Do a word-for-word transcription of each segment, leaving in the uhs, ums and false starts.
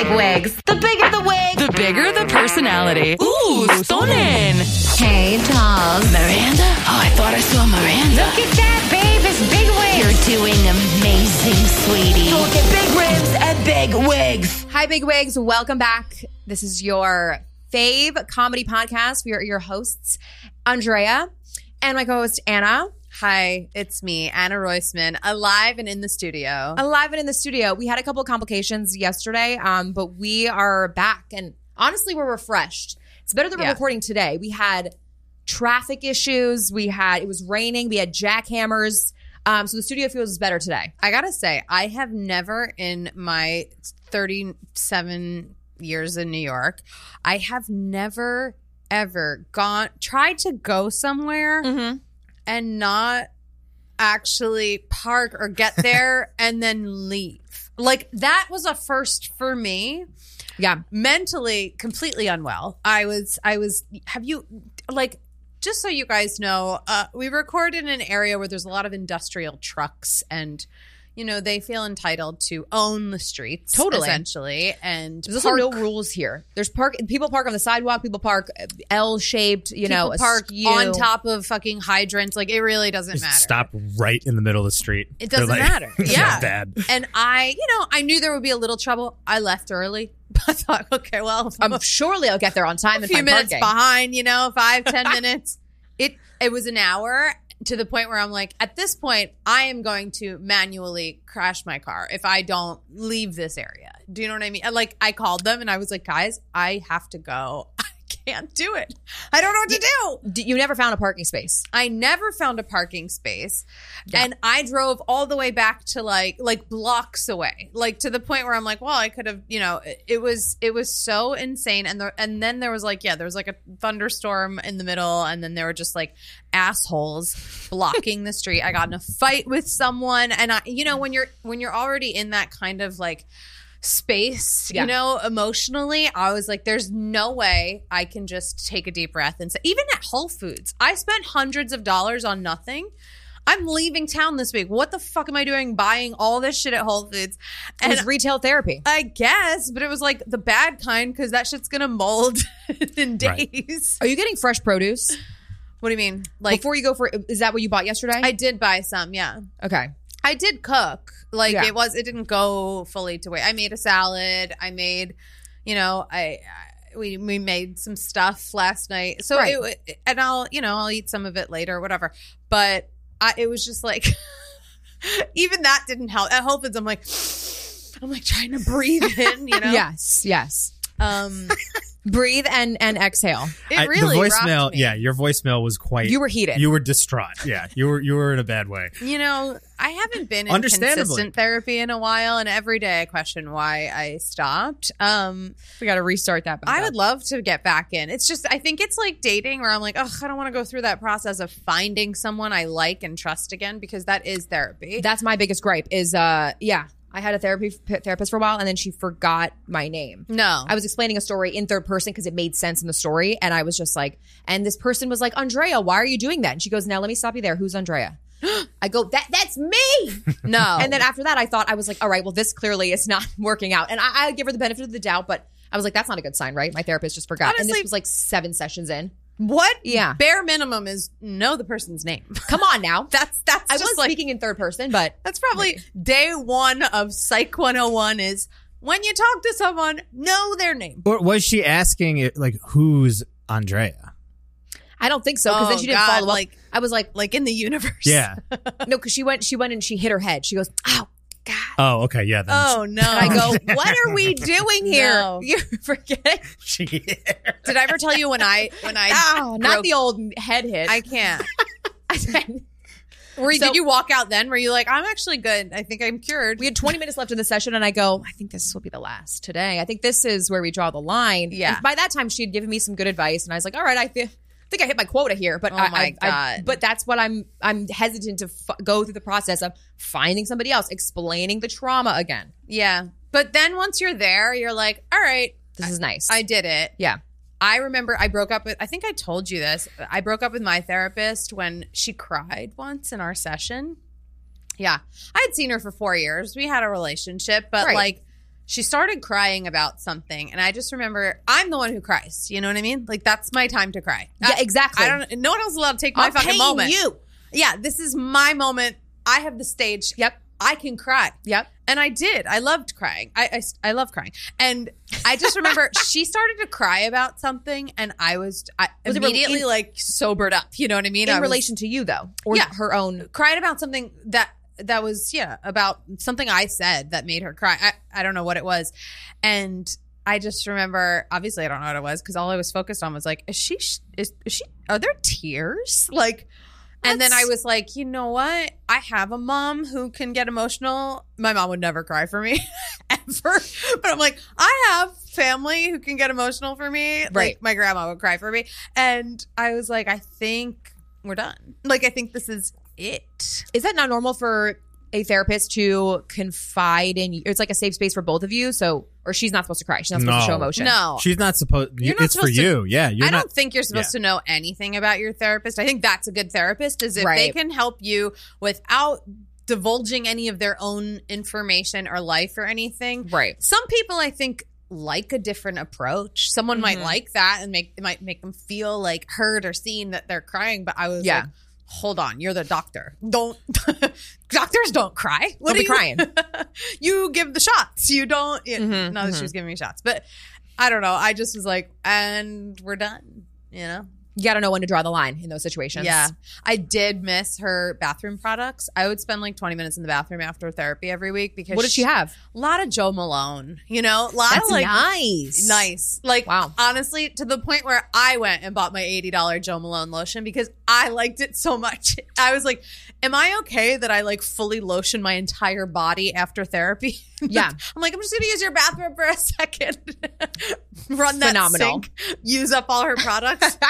big wigs. The bigger the wig, the bigger the personality. Ooh, stunning. Hey, dolls. Miranda? Oh, I thought I saw Miranda. Look at that, babe. It's big wigs. You're doing amazing, sweetie. Look at big ribs and big wigs. Hi, big wigs. Welcome back. This is your fave comedy podcast. We are your hosts, Andrea, and my co-host, Anna. Hi, it's me, Anna Roisman, alive and in the studio. Alive and in the studio. We had a couple of complications yesterday, um, but we are back. And honestly, we're refreshed. It's better that we're Yeah. recording today. We had traffic issues. We had, it was raining. We had jackhammers. Um, so the studio feels better today. I gotta say, I have never in my thirty-seven years in New York, I have never, ever gone, tried to go somewhere Mm-hmm. and not actually park or get there and then leave. Like, that was a first for me. Yeah. Mentally completely unwell. I was, I was, have you, like, just so you guys know, uh, we record in an area where there's a lot of industrial trucks and, you know, they feel entitled to own the streets. Totally. Essentially. And There's also no rules here. There's park. People park on the sidewalk. People park L-shaped, you know, people park askew. on top of fucking hydrants. Like, it really doesn't Just matter. stop right in the middle of the street. It doesn't They're like- matter. it's Yeah. not bad. And I, you know, I knew there would be a little trouble. I left early. I thought, okay, well, Um, surely I'll get there on time a and few find minutes parking. behind, you know, five, ten minutes. It it was an hour to the point where I'm like, at this point, I am going to manually crash my car if I don't leave this area. Do you know what I mean? Like, I called them and I was like, guys, I have to go. I can't do it. I don't know what to do. D- You never found a parking space. I never found a parking space. Yeah. And I drove all the way back to like like blocks away. Like to the point where I'm like, well, I could have, you know, it, it was it was so insane. And the, and then there was like, yeah, there was like a thunderstorm in the middle, and then there were just like assholes blocking the street. I got in a fight with someone, and I you know, when you're when you're already in that kind of like space, Yeah. you know, emotionally, I was like, there's no way I can just take a deep breath and say, even at Whole Foods, I spent hundreds of dollars on nothing. I'm leaving town this week. What the fuck am I doing buying all this shit at Whole Foods? It was retail therapy. I guess, but it was like the bad kind because that shit's gonna mold in days. Are you getting fresh produce? What do you mean? Like, Before you go for, is that what you bought yesterday? I did buy some, yeah. okay. I did cook. Like Yeah. it was, it didn't go fully to waste. I made a salad. I made, you know, I, I we we made some stuff last night. So Right. it, and I'll, you know, I'll eat some of it later or whatever. But I, it was just like, even that didn't help. At Whole Foods, I'm like, I'm like trying to breathe in, you know. Yes, yes. Um, Breathe and, and exhale. it I- really the rocked voicemail, me. yeah, your voicemail was quite. You were heated. You were distraught. Yeah, you were. You were in a bad way. You know, I haven't been in Understandably. consistent therapy in a while, and every day I question why I stopped. Um, We got to restart that back I up. would love to get back in. It's just, I think it's like dating where I'm like, oh, I don't want to go through that process of finding someone I like and trust again, because that is therapy. That's my biggest gripe is, uh, yeah, I had a therapy therapist for a while and then she forgot my name. no. I was explaining a story in third person because it made sense in the story. And I was just like, and this person was like, Andrea, why are you doing that? And she goes, now let me stop you there. Who's Andrea? I go, that that's me. no. And then after that, I thought, I was like, all right, well, this clearly is not working out. And I, I give her the benefit of the doubt, but I was like, that's not a good sign, right? My therapist just forgot. and Honestly- this was like seven sessions in. what? Yeah. Bare minimum is know the person's name. Come on now. That's, that's I just was like, speaking in third person, but that's probably day one of Psych one oh one is when you talk to someone, know their name. Or was she asking it like, who's Andrea? I don't think so because then Oh, she didn't God, follow up. like- I was like, Like in the universe. Yeah. no, because she went, she went and she hit her head. She goes, ow, God. Oh, okay. Yeah. Then Oh, no. And I go, what are we doing here? No. You're forgetting. she. Did I ever tell you when I, when I, Oh, not broke- the old head hit. I can't. we Were you, So- did you walk out then? Were you like, I'm actually good. I think I'm cured. had twenty minutes left in the session, and I go, I think this will be the last today. I think this is where we draw the line. Yeah. And by that time, she had given me some good advice, and I was like, all right, I feel. I think I hit my quota here, but Oh I, my I- I- God. but that's what I'm. I'm hesitant to f- go through the process of finding somebody else, explaining the trauma again. Yeah. But then once you're there, you're like, all right, This is nice. I did it. yeah. I remember I broke up with, I think I told you this. I broke up with my therapist when she cried once in our session. Yeah. I had seen her for four years. We had a relationship, but Right. like she started crying about something, and I just remember I'm the one who cries. You know what I mean? Like that's my time to cry. Yeah, I- exactly. I don't. No one else is allowed to take my I'm fucking paying moment. you. Yeah, this is my moment. I have the stage. Yep. I can cry. Yep. And I did. I loved crying. I, I, I love crying. And I just remember she started to cry about something, and I was, I Was it immediately in- like sobered up. You know what I mean? In I was- relation to you, though, or Yeah. her own. cried about something that that was yeah about something I said that made her cry. I, I don't know what it was, and I just remember. Obviously, I don't know what it was because all I was focused on was like, is she is, is she? Are there tears? Like, and then I was like, you know what? I have a mom who can get emotional. My mom would never cry for me ever, but I'm like, I have family who can get emotional for me. Right. Like my grandma would cry for me, and I was like, I think we're done. Like, I think this is it. Is that not normal for a therapist to confide in you? It's like a safe space for both of you. So, or she's not supposed to cry. She's not supposed No. to show emotion. No. She's not supposed. You're not It's for supposed to- you. Yeah, you're I not. don't think you're supposed yeah. to know anything about your therapist. I think that's a good therapist is if they Right. can help you without divulging any of their own information or life or anything. Right. Some people I think like a different approach. Someone might like that and make it might make them feel like heard or seen that they're crying. But I was Yeah. like, hold on, you're the doctor. Don't doctors don't cry. What Don't be are you crying. You give the shots. You don't. Yeah, Mhm, not that she was giving me shots, but I don't know. I just was like, and we're done. You know. You got to know when to draw the line in those situations. Yeah. I did miss her bathroom products. I would spend like twenty minutes in the bathroom after therapy every week because What did she have? A lot of Joe Malone, you know, a lot That's of like nice. nice. Like Wow. honestly, to the point where I went and bought my eighty dollars Joe Malone lotion because I liked it so much. I was like, am I okay that I like fully lotion my entire body after therapy? Yeah. I'm like, I'm just gonna use your bathroom for a second. Run that Phenomenal. sink, use up all her products.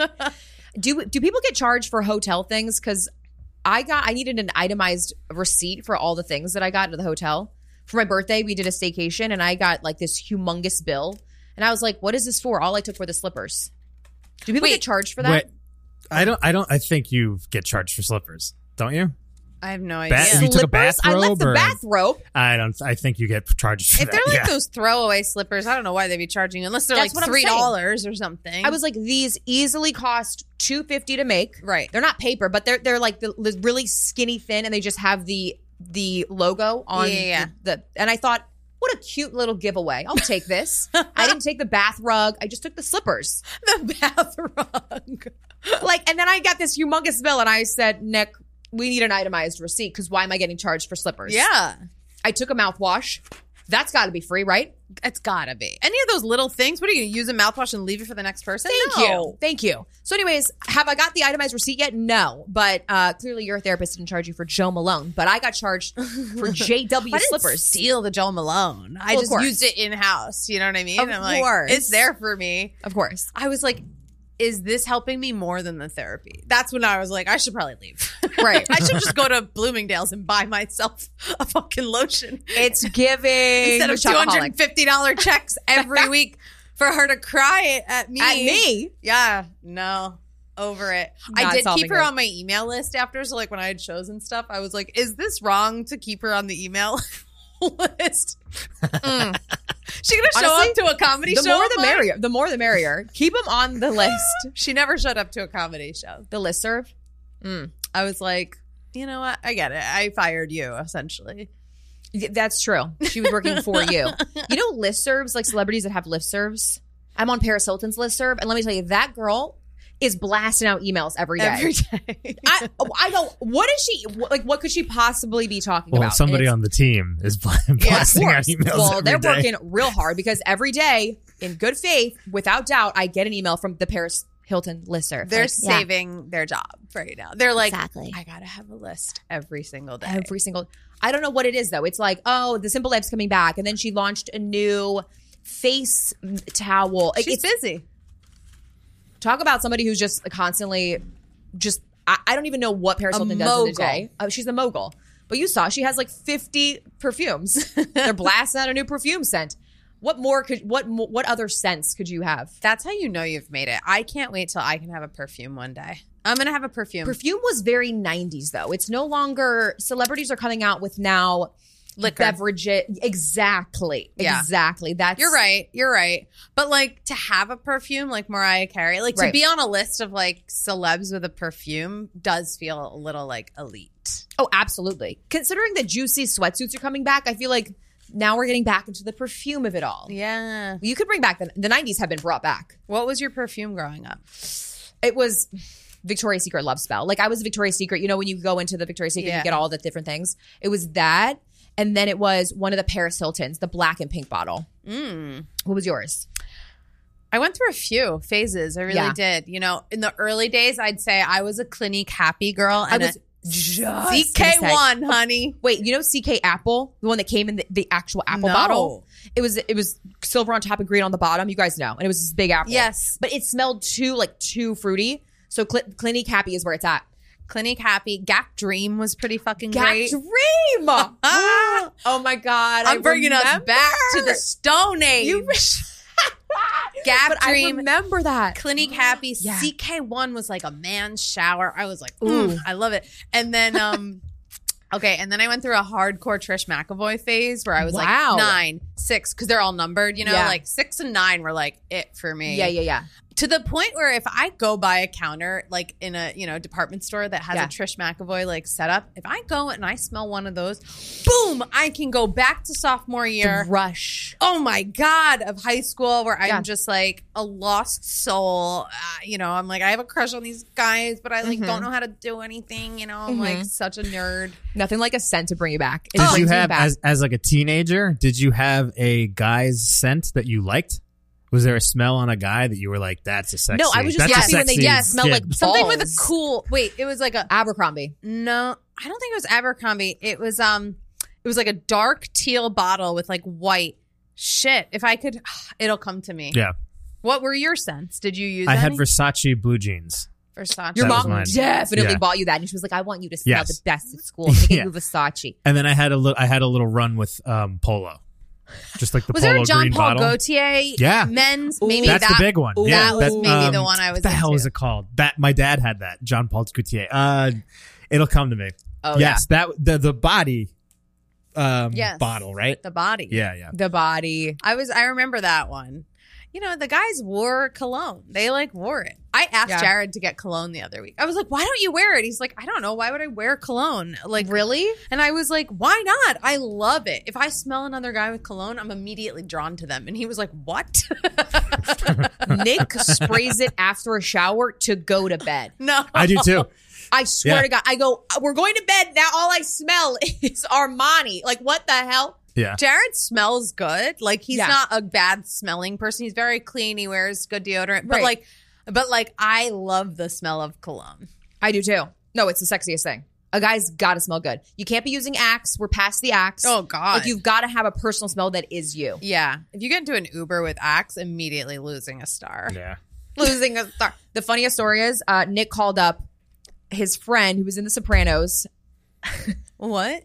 Do do people get charged for hotel things? Because I got I needed an itemized receipt for all the things that I got at the hotel. For my birthday, we did a staycation, and I got like this humongous bill. And I was like, "What is this for?" All I took were the slippers. Do people Wait. get charged for that? Wait, I don't. I don't. I think you get charged for slippers, don't you? I have no idea. Bat- you took a Slippers? I left bathrobe the or- bathrobe. I don't. I think you get charged for If that. they're like yeah. those throwaway slippers, I don't know why they'd be charging you unless they're That's what like I'm three saying. dollars or something. I was like, these easily cost two fifty to make. Right. They're not paper, but they're they're like the, the really skinny thin, and they just have the the logo on Yeah, yeah. The, the. And I thought, what a cute little giveaway. I'll take this. I didn't take the bath rug. I just took the slippers. the bath rug. Like, and then I got this humongous bill, and I said, Nick, we need an itemized receipt because why am I getting charged for slippers? Yeah, I took a mouthwash. That's got to be free, right? it's gotta be. Any of those little things? What are you gonna use a mouthwash and leave it for the next person? Thank No. you. Thank you. So, anyways, have I got the itemized receipt yet? No. But uh, clearly your therapist didn't charge you for Joe Malone. But I got charged for J W I didn't slippers. steal the Joe Malone. I Well, of just course. used it in house. You know what I mean? Of I'm like, course. it's there for me. Of course. I was like, is this helping me more than the therapy? That's when I was like, I should probably leave. Right. I should just go to Bloomingdale's and buy myself a fucking lotion. It's giving. Instead of the two hundred chocoholic. fifty dollars checks every week for her to cry at me. At me? Yeah, no. Over it. I Not did solving keep her it. on my email list after. So, like, when I had shows and stuff, I was like, is this wrong to keep her on the email list? Mm. She gonna show Honestly, up to a comedy The show? more of the mine? merrier. The more the merrier. Keep them on the list. She never showed up to a comedy show. The listserv. I was like, you know what? I get it. I fired you, essentially. Y- That's true. She was working for you. You know listservs, like celebrities that have listservs? I'm on Paris Hilton's listserv, and let me tell you, that girl is blasting out emails every day. Every day. I I go, what is she what- like? What could she possibly be talking well, about? somebody And on the team is bl- it's- blasting of out course. emails. Well, every they're day. working real hard because every day, in good faith, without doubt, I get an email from the Paris Hilton listserv. They're Like, yeah, saving their job right now. They're like, Exactly. I gotta have a list every single day. every single. I don't know what it is though. It's like, oh, the Simple Life's coming back, and then she launched a new face towel. Like, She's it's- busy. Talk about somebody who's just constantly just I, I don't even know what Paris A Hilton does in a mogul. day. Oh, she's a mogul. But you saw she has like fifty perfumes. They're blasting out a new perfume scent. What more could what mo- what other scents could you have? That's how you know you've made it. I can't wait till I can have a perfume one day. I'm gonna have a perfume. Perfume was very nineties though. It's no longer celebrities are coming out with now Liquor. beverage. Exactly. Yeah. Exactly. That's You're right. You're right. But like to have a perfume like Mariah Carey, like to Right. be on a list of like celebs with a perfume does feel a little like elite. Oh, absolutely. Considering that juicy sweatsuits are coming back, I feel like now we're getting back into the perfume of it all. Yeah. You could bring back the, the nineties have been brought back. What was your perfume growing up? It was Victoria's Secret Love Spell. Like I was Victoria's Secret. You know, when you go into the Victoria's Secret, Yeah. you get all the different things. It was that. And then it was one of the Paris Hiltons, the black and pink bottle. Mm. What was yours? I went through a few phases. I really Yeah. did. You know, in the early days, I'd say I was a Clinique happy girl. And I was a just C K one, honey. Wait, you know C K Apple, the one that came in the, the actual apple No. bottle. It was it was silver on top and green on the bottom. You guys know, and it was this big apple. Yes. but it smelled too like too fruity. So Cl- Clinique Happy is where it's at. Clinique happy. Gap Dream was pretty fucking Gap great. Dream. oh my god! I'm I bringing us remember. back to the Stone Age. You. Gap but I Dream. remember that. Clinique Happy. Yeah. C K one was like a man's shower. I was like, ooh, I love it. And then, um, okay, and then I went through a hardcore Trish McEvoy phase where I was Wow. like nine, six, because they're all numbered, you know, Yeah. like six and nine were like it for me. Yeah, yeah, yeah. To the point where if I go by a counter, like in a, you know, department store that has Yeah. a Trish McEvoy like setup, if I go and I smell one of those, boom, I can go back to sophomore year. Rush. Oh my God, of high school where I'm Yeah. just like a lost soul. Uh, you know, I'm like, I have a crush on these guys, but I like Mm-hmm. don't know how to do anything. You know, I'm like such a nerd. Nothing like a scent to bring you back. It Did brings you me have back. as as like a teenager? Did you have a guy's scent that you liked? Was there a smell on a guy that you were like, "That's a sexy"? No, I was just that's a happy when they sexy yeah, smelled like kid. Something with a balls. cool, wait, it was like a, Abercrombie. no, I don't think it was Abercrombie. It was, um, it was like a dark teal bottle with like white. Shit, if I could, it'll come to me. Yeah, What were your scents? Did you use I had any? Versace blue jeans. Versace. Your That was mom mine. definitely Yeah. bought you that, and she was like, "I want you to smell Yes. the best at school. I'm gonna get Yeah. you Versace." And then I had a little. I had a little run with um, Polo, just like the Was Polo there a John green Paul bottle. Gaultier Yeah. men's? Ooh. Maybe That's that, the big one. Ooh, yeah, that was that, maybe the um, one I was What the hell into. is it called? That my dad had that John Paul Gaultier. Uh, it'll come to me. Oh yes, that the the body um, Yes. bottle, right? the body. Yeah, yeah. The body. I was. I remember that one. You know, the guys wore cologne. They like wore it. I asked Yeah. Jared to get cologne the other week. I was like, "Why don't you wear it?" He's like, "I don't know. Why would I wear cologne?" Like, Really? And I was like, "Why not? I love it. If I smell another guy with cologne, I'm immediately drawn to them." And he was like, "What?" Nick sprays it after a shower to go to bed. No, I do too. I swear Yeah. to God. I go, "We're going to bed now. All I smell is Armani." Like, what the hell? Yeah. Jared smells good. Like he's Yeah. not a bad smelling person. He's very clean. He wears good deodorant. But Right. like, but like, I love the smell of cologne. I do too. No, it's the sexiest thing. A guy's got to smell good. You can't be using Axe. We're past the Axe. Oh, God. Like, you've got to have a personal smell that is you. Yeah. If you get into an Uber with Axe, immediately losing a star. Yeah. Losing a star. The funniest story is uh, Nick called up his friend who was in The Sopranos. What?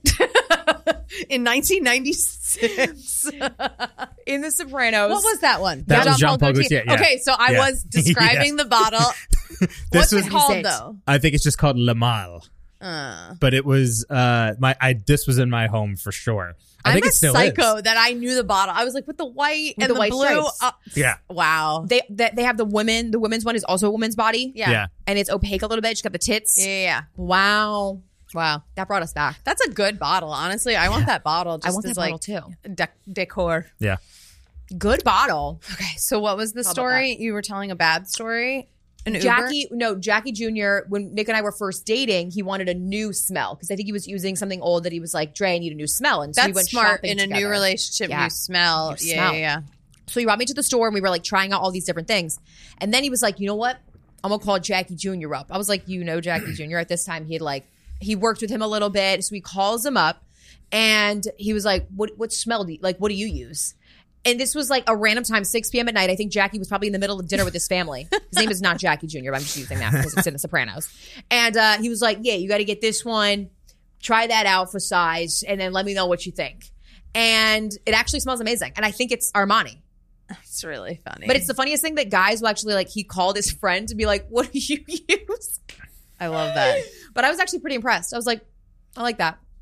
In nineteen ninety-six. In The Sopranos. What was that one? That was Jean-Paul Gaultier, yeah. Okay, so I Yeah. was describing the bottle. What's was it called Six. though? I think it's just called Le Mal. Uh, But it was uh my I this was in my home for sure. I I'm think a it still psycho is. that I knew the bottle. I was like, with the white With and the the, white blue. stripes. Uh, Yeah. wow. They, they they have the women. The women's one is also a woman's body. Yeah. Yeah. And it's opaque a little bit. She's got the tits. Yeah, yeah, yeah. Wow. Wow. That brought us back. That's a good bottle, honestly. I want that bottle just I want as that like bottle too. dec- decor. Yeah. Good bottle. Okay, so what was the How about story? You were telling a bad story? An Uber? Jackie, no, Jackie Junior, when Nick and I were first dating, he wanted a new smell because I think he was using something old that he was like, Dre, I need a new smell. And so we That's went smart shopping in a new together. relationship. Yeah. You smell. You yeah, smell. yeah, yeah. So he brought me to the store and we were like trying out all these different things. And then he was like, you know what? I'm going to call Jackie Junior up. I was like, you know Jackie Junior At this time, he had like, he worked with him a little bit. So he calls him up and he was like, what, what smell do you, like, what do you use? And this was like a random time, six p.m. at night. I think Jackie was probably in the middle of dinner with his family. His name is not Jackie Junior, but I'm just using that because it's in The Sopranos. And uh, he was like, yeah, you got to get this one. Try that out for size and then let me know what you think. And it actually smells amazing. And I think it's Armani. It's really funny. But it's the funniest thing that guys will actually like, he called his friend to be like, what do you use? I love that. But I was actually pretty impressed. I was like, I like that.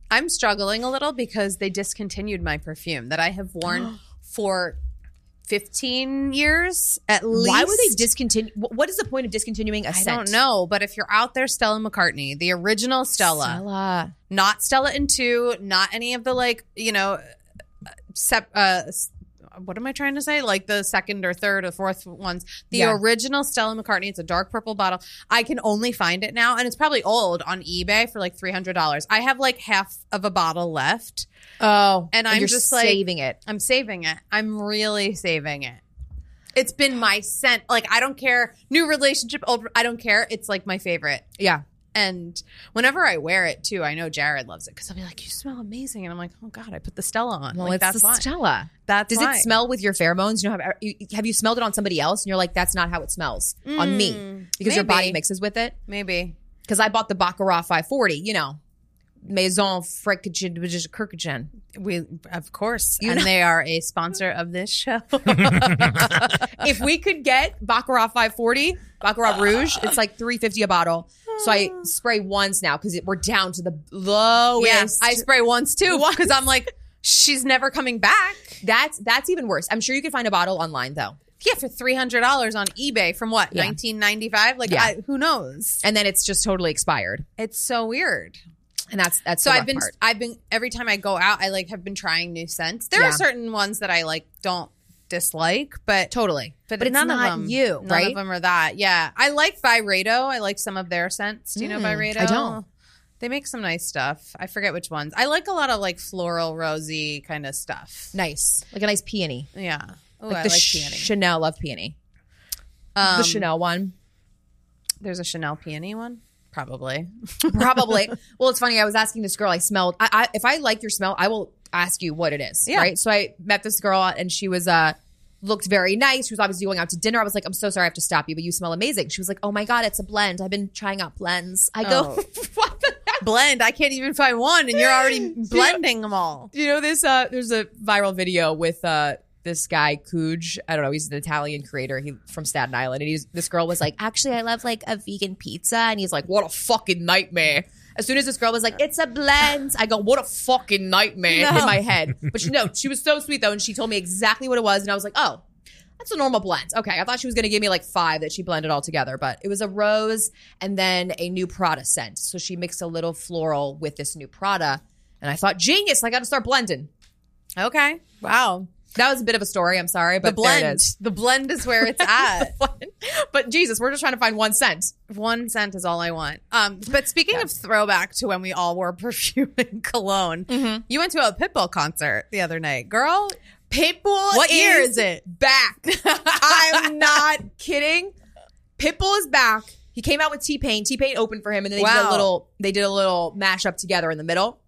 I'm struggling a little because they discontinued my perfume that I have worn for fifteen years at least. Why would they discontinue? wh- What is the point of discontinuing a I scent? don't know, but if you're out there, Stella McCartney, the original Stella, Stella. not Stella and two, not any of the like, you know, sep- uh, s- what am I trying to say? Like the second or third or fourth ones. The Yeah. original Stella McCartney. It's a dark purple bottle. I can only find it now, and it's probably old on eBay for like three hundred dollars. I have like half of a bottle left. Oh, And I'm you're just like- saving it. I'm saving it. I'm really saving it. It's been my scent. Like, I don't care. New relationship, old. I don't care. It's like my favorite. Yeah. And whenever I wear it too, I know Jared loves it because I'll be like, "You smell amazing," and I'm like, "Oh God, I put the Stella on." Well, like it's that's the why. Stella. That's Does why. it smell with your pheromones? You know, have you, have you smelled it on somebody else? And you're like, that's not how it smells on me because your body maybe. mixes with it. Maybe. Because I bought the Baccarat five forty. You know, Maison Frickin, which is Kirkagin. We, of course, You and know- they are a sponsor of this show. If we could get Baccarat five forty, Baccarat Rouge, it's like three fifty a bottle. So I spray once now because we're down to the lowest. Yes, I spray once too because I'm like, she's never coming back. That's that's even worse. I'm sure you could find a bottle online though, Yeah, for three hundred dollars on eBay from what Yeah. nineteen ninety-five. Like, Yeah. I, who knows? and then it's just totally expired. It's so weird. And that's that's So the I've rough been, part. I've been every time I go out, I like have been trying new scents. There Yeah. are certain ones that I like don't dislike, but Totally, but, but, it's none not of them, you, none right? of them are that. Yeah, I like Byredo. I like some of their scents. Do you know Mm, Byredo? I don't. They make some nice stuff. I forget which ones. I like a lot of like floral, rosy kind of stuff. Nice, like a nice peony. Yeah. Oh, Like I the like Ch- peony. Chanel love peony. Um, The Chanel one, There's a Chanel peony one, probably. probably. Well, it's funny. I was asking this girl. I smelled. I, I if I like your smell, I will ask you what it is. Yeah. Right. So I met this girl and she was uh looked very nice. She was obviously going out to dinner. I was like, I'm so sorry, I have to stop you, but you smell amazing. She was like, oh my god, it's a blend. I've been trying out blends. I go, Oh. what the heck? Blend. I can't even find one, and you're already blending them all. Do you know this? Uh, there's a viral video with uh, this guy Cooge. I don't know. He's an Italian creator. He from Staten Island, and he's this girl was like, actually, I love like a vegan pizza, and he's like, what a fucking nightmare. As soon as this girl was like, it's a blend, I go, what a fucking nightmare No. in my head. But she, no, she was so sweet though, and she told me exactly what it was, and I was like, oh. That's a normal blend. Okay, I thought she was going to give me like five that she blended all together, but it was a rose and then a new Prada scent. So she mixed a little floral with this new Prada, and I thought, genius! I got to start blending. Okay. Wow. That was a bit of a story. I'm sorry, The but there it blend. is. The blend is where it's at. But Jesus, we're just trying to find one scent. One scent is all I want. Um, but speaking of throwback to when we all wore perfume and cologne, you went to a Pitbull concert the other night, girl. Pitbull. What year is it? Back. I'm not kidding. Pitbull is back. He came out with T-Pain. T-Pain opened for him, and then they did Wow. a little. They did a little mashup together in the middle.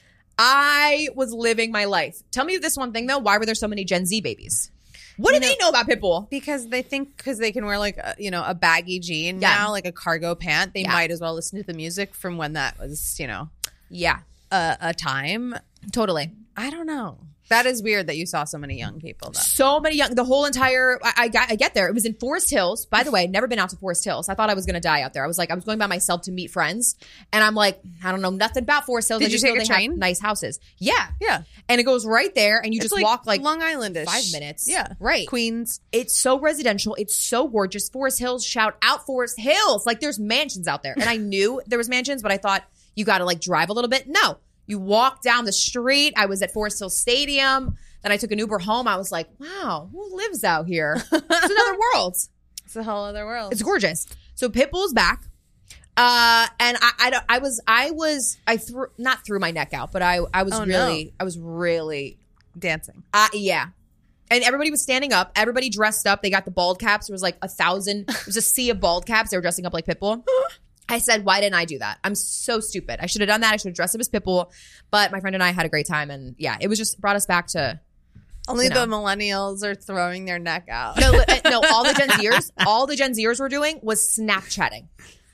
I was living my life. Tell me this one thing though. Why were there so many Gen Z babies? What do You they know about Pitbull? Because they think because they can wear like a, you know a baggy jean Yeah. now, like a cargo pant, they Yeah. might as well listen to the music from when that was you know Yeah, a, a time. totally. I don't know. That is weird that you saw so many young people though. So many young, the whole entire, I, I got, I get there. It was in Forest Hills. By the way, never been out to Forest Hills. I thought I was going to die out there. I was like, I was going by myself to meet friends. And I'm like, I don't know nothing about Forest Hills. Did I you just take know a they have train? nice houses. Yeah. Yeah. And it goes right there and you It's just walk like Long Islandish. five minutes. Yeah. Right. Queens. It's so residential. It's so gorgeous. Forest Hills, shout out Forest Hills. Like there's mansions out there. And I knew there was mansions, but I thought you got to like drive a little bit. No, you walk down the street. I was at Forest Hills Stadium. Then I took an Uber home. I was like, wow, who lives out here? It's another world. It's a whole other world. It's gorgeous. So Pitbull's back. Uh, and I, I, don't- I was, I was, I threw, not threw my neck out, but I, I was Oh, really, no. I was really, dancing. uh, yeah. And everybody was standing up. Everybody dressed up. They got the bald caps. There was like a thousand, there was a sea of bald caps. They were dressing up like Pitbull. I said, why didn't I do that? I'm so stupid. I should have done that. I should have dressed up as Pitbull. But my friend and I had a great time. And yeah, it was just brought us back to, Only You know. the millennials are throwing their neck out. no, li- no, all the Gen Zers, all the Gen Zers were doing was Snapchatting.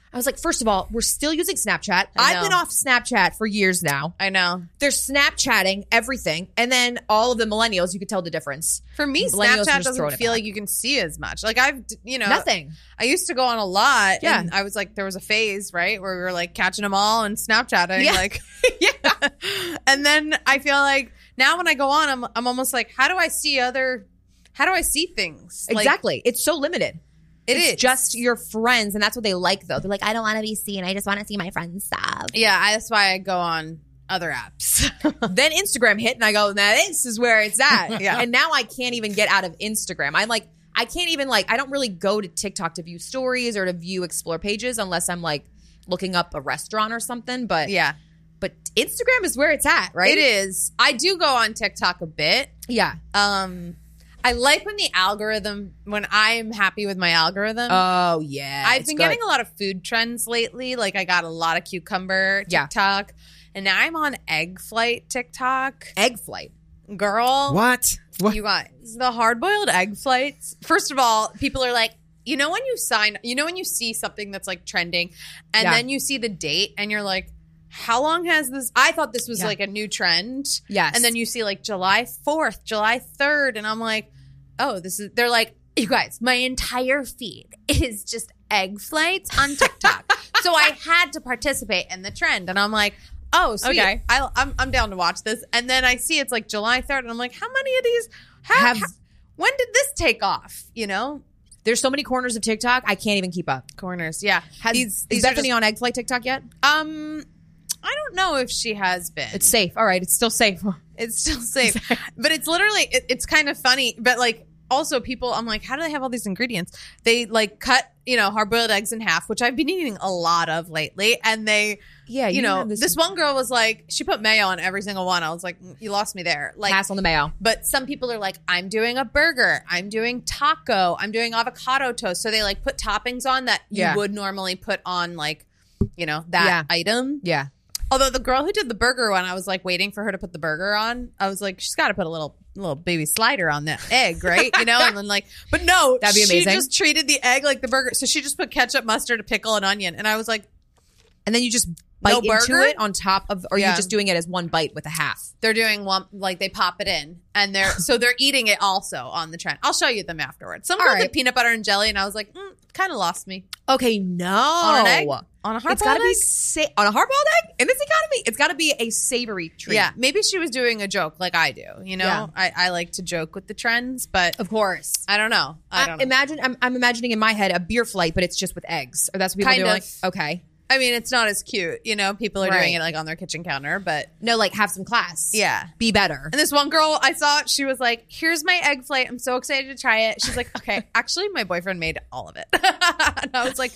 I was like, first of all, we're still using Snapchat. I I've know. been off Snapchat for years now. I know. They're Snapchatting everything. And then all of the millennials, you could tell the difference. For me, Millennials are Snapchat just doesn't throwing it feel back. like you can see as much. Like I've, you know, Nothing. I used to go on a lot. Yeah. And I was like, there was a phase, right, where we were like catching them all and Snapchatting. Yeah. Like, yeah. And then I feel like now when I go on, I'm, I'm almost like, how do I see other, how do I see things? Like, Exactly. It's so limited. It it's is. just your friends. And that's what they like, though. They're like, I don't want to be seen. I just want to see my friends' stuff. Yeah. I, that's why I go on other apps. Then Instagram hit and I go, now this is where it's at. Yeah. And now I can't even get out of Instagram. I'm like, I can't even like, I don't really go to TikTok to view stories or to view explore pages unless I'm like looking up a restaurant or something. But Yeah. but Instagram is where it's at, right? It is. I do go on TikTok a bit. Yeah. Um, I like when the algorithm, when I'm happy with my algorithm. Oh, yeah. I've it's been good. getting a lot of food trends lately. Like I got a lot of cucumber Yeah. TikTok. And now I'm on egg flight TikTok. egg flight. Girl. What? What? You guys, the hard boiled egg flights. First of all, people are like, you know, when you sign, you know, when you see something that's like trending and Yeah. then you see the date and you're like, how long has this? I thought this was Yeah. like a new trend. Yes. And then you see like July fourth, July third. And I'm like, oh, this is, they're like, you guys, my entire feed is just egg flights on TikTok. So I had to participate in the trend. And I'm like, oh, sweet. Okay. I, I'm, I'm down to watch this. And then I see it's like July third. And I'm like, how many of these how, Have- how- when did this take off? You know? There's so many corners of TikTok, I can't even keep up. Corners. Yeah. Has, These- is these are Bethany just- on egg flight TikTok yet? Um, I don't know if she has been. It's safe. All right. It's still safe. It's still safe. But it's literally, it, it's kind of funny. But like, also people, I'm like, how do they have all these ingredients? They like cut, you know, hard boiled eggs in half, which I've been eating a lot of lately. And they, Yeah. you, know, have this, one girl was like, she put mayo on every single one. I was like, "Mm, you lost me there. Like, pass on the mayo. but some people are like, I'm doing a burger, I'm doing taco, I'm doing avocado toast. So they like put toppings on that you Yeah. would normally put on like, you know, that Yeah. item. Yeah. Although the girl who did the burger one, I was like waiting for her to put the burger on. I was like, she's got to put a little little baby slider on that egg, right? You know, and then like, but no, That'd be amazing. She just treated the egg like the burger, so she just put ketchup, mustard, a pickle, and onion, and I was like, And then you just bite No into burger? it on top of, or Yeah. you're just doing it as one bite with a half. they're doing one like they pop it in, and they're so they're eating it also on the trend. I'll show you them afterwards. Some All with right. peanut butter and jelly, and I was like, mm, kind of lost me Okay, no. on an egg, on a hard It's got to be egg. sa- on a hard-boiled egg in this economy. It's got to be a savory treat. Yeah, maybe she was doing a joke like I do. You know, Yeah. I, I like to joke with the trends, but of course. I don't know. I don't know. Imagine. I'm, I'm imagining in my head a beer flight, but it's just with eggs. Or that's what people Kind do. of. Like, okay, I mean, it's not as cute. You know, people are Right. doing it like on their kitchen counter, but no, like have some class. yeah. be better. And this one girl I saw, she was like, here's my egg flight. I'm so excited to try it. She's like, okay, actually, my boyfriend made all of it. And I was like,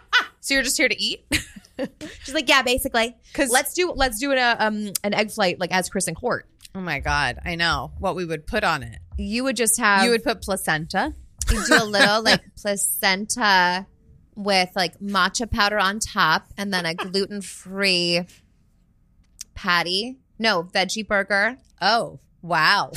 so you're just here to eat? She's like, yeah, basically. 'Cause- let's do let's do an uh, um an egg flight like as Chris and Court. Oh my God, I know what we would put on it. You would just have You would put placenta. you do a little like placenta with like matcha powder on top, and then a gluten free patty. No, veggie burger. Oh, wow.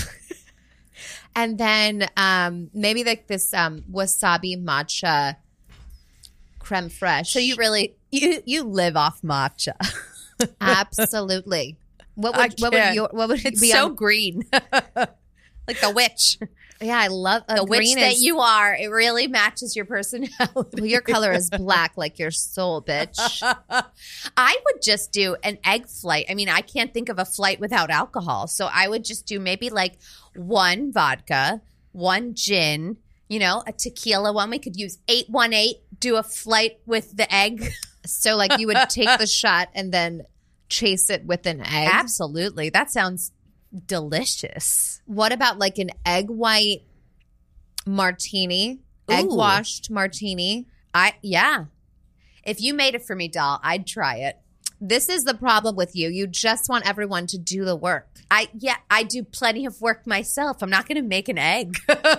And then um, maybe like this um, wasabi matcha creme fraiche. So you really, you, you live off matcha. absolutely. What I would what would can't. your, what would It's be so on- green. Like the witch. yeah, I love uh, The witch green that is- you are. It really matches your personality. Well, your color is black like your soul, bitch. I would just do an egg flight. I mean, I can't think of a flight without alcohol. So I would just do maybe like one vodka, one gin, you know, a tequila one. We could use eight one eight, do a flight with the egg. So like you would take the shot and then chase it with an egg. Absolutely. That sounds delicious. What about like an egg white martini, egg Ooh. washed martini? I, yeah. If you made it for me, doll, I'd try it. This is the problem with you. You just want everyone to do the work. I, yeah, I do plenty of work myself. I'm not going to make an egg.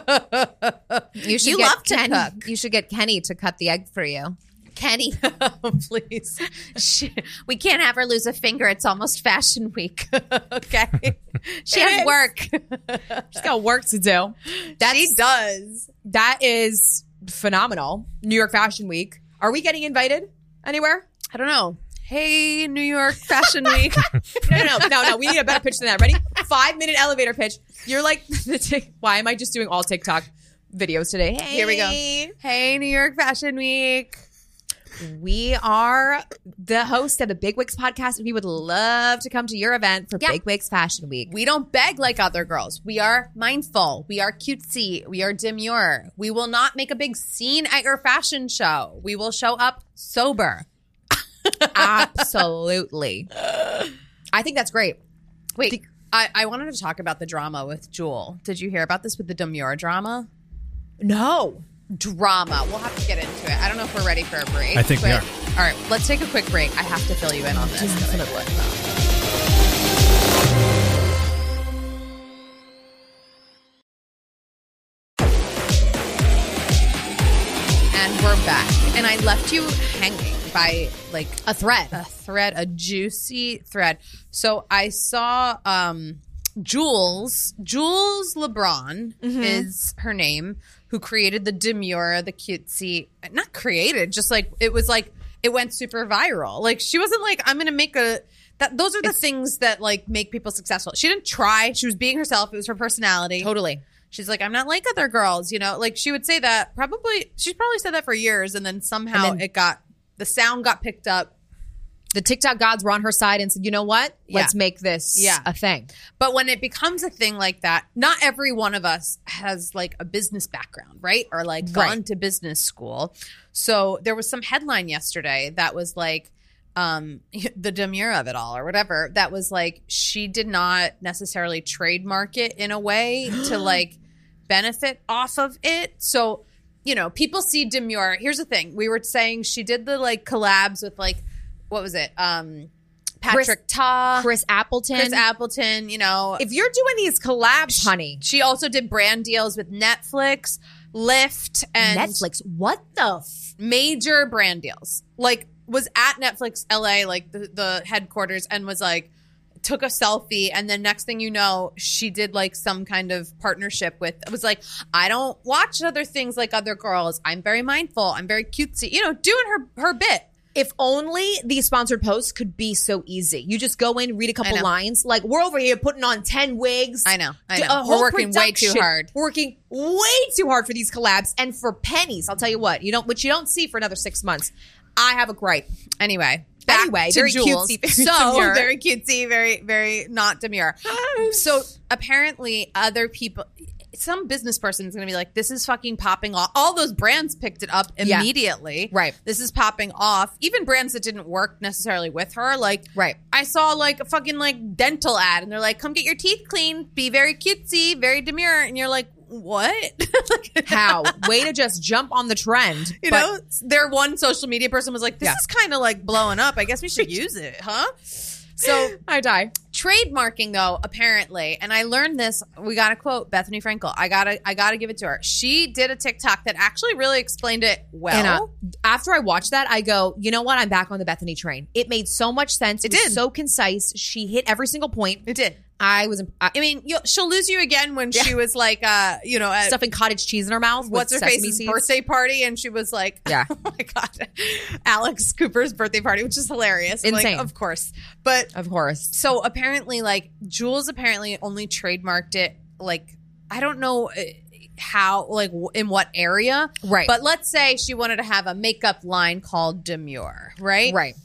You should You get love to Ken- cook. You should get Kenny to cut the egg for you. Kenny, please. She, we can't have her lose a finger. It's almost fashion week. Okay. She It has is. work. She's got work to do. That's, She does. That is phenomenal. New York Fashion Week. Are we getting invited? anywhere? I don't know. Hey, New York Fashion Week. No, no, no, no, no. We need a better pitch than that. Ready? Five minute elevator pitch. You're like, why am I just doing all TikTok videos today? Hey. Here we go. Hey, New York Fashion Week. We are the host of the Big Wigs podcast, and we would love to come to your event for Yeah. Big Wigs Fashion Week. We don't beg like other girls. We are mindful. We are cutesy. We are demure. We will not make a big scene at your fashion show. We will show up sober. Absolutely. I think that's great. Wait, I, I wanted to talk about the drama with Jewel. Did you hear about this with the demure drama? No. Drama. We'll have to get into it. I don't know if we're ready for a break. I think we but- are. All right, let's take a quick break. I have to fill you in on this. And we're back. And I left you hanging by like A thread. a thread, a juicy thread. So I saw um Jules, Jules LeBron is her name, who created the demure, the cutesy, not created, just like it was like it went super viral. Like she wasn't like, I'm gonna make a that those are the things that like make people successful. She didn't try. She was being herself. It was her personality. Totally. She's like, I'm not like other girls, you know, like she would say that probably, she's probably said that for years. And then somehow And then- it got, the sound got picked up. The TikTok gods were on her side and said, you know what? Let's Yeah. make this Yeah. a thing. But when it becomes a thing like that, not every one of us has like a business background, right? Or like gone Right. to business school. So there was some headline yesterday that was like, um, the demure of it all or whatever. That was like, she did not necessarily trademark it in a way to like benefit off of it. So, you know, people see demure. Here's the thing. We were saying she did the like collabs with like, what was it? Um, Patrick Chris- Ta, Chris Appleton. Chris Appleton, you know. If you're doing these collabs, honey. She also did brand deals with Netflix, Lyft, and Netflix. What the f- major brand deals. Like was at Netflix L A, like the, the headquarters, and was like took a selfie, and then next thing you know, she did like some kind of partnership with. It was like, I don't watch other things like other girls. I'm very mindful. I'm very cutesy. You know, doing her her bit. If only these sponsored posts could be so easy. You just go in, read a couple know. lines. Like, we're over here putting on ten wigs. I know. I D- know. a We're whole working way too production. hard. Working way too hard for these collabs and for pennies. I'll tell you what, you don't, which you don't see for another six months. I have a gripe. Anyway. Back Anyway, to very Jules. cutesy, very so demure. very cutesy, very very not demure. So apparently, other people, some business person is going to be like, "This is fucking popping off." All those brands picked it up Yeah. immediately. Right. This is popping off. Even brands that didn't work necessarily with her. Like, Right. I saw like a fucking like dental ad, and they're like, "Come get your teeth cleaned. Be very cutesy, very demure," and you're like, "What?" How? Way to just jump on the trend. You But know, their one social media person was like, "This Yeah. is kind of like blowing up. I guess we should use it, huh?" So I die. trademarking though, apparently, and I learned this. We got to quote Bethany Frankel. I gotta, I gotta give it to her. She did a TikTok that actually really explained it well. And uh, after I watched that, I go, you know what? I'm back on the Bethany train. It made so much sense. It, It was did. so concise. She hit every single point. it did. I was I, I mean, you'll, she'll lose you again when she was like, uh, you know, at stuffing cottage cheese in her mouth. what's her with sesame face's seeds. birthday party, and she was like, Yeah. oh my god, Alex Cooper's birthday party, which is hilarious. I'm like, Insane. of course, but Of course. so apparently, like Jules apparently only trademarked it. Like I don't know uh, how, like w- in what area, Right. But let's say she wanted to have a makeup line called Demure, right? Right.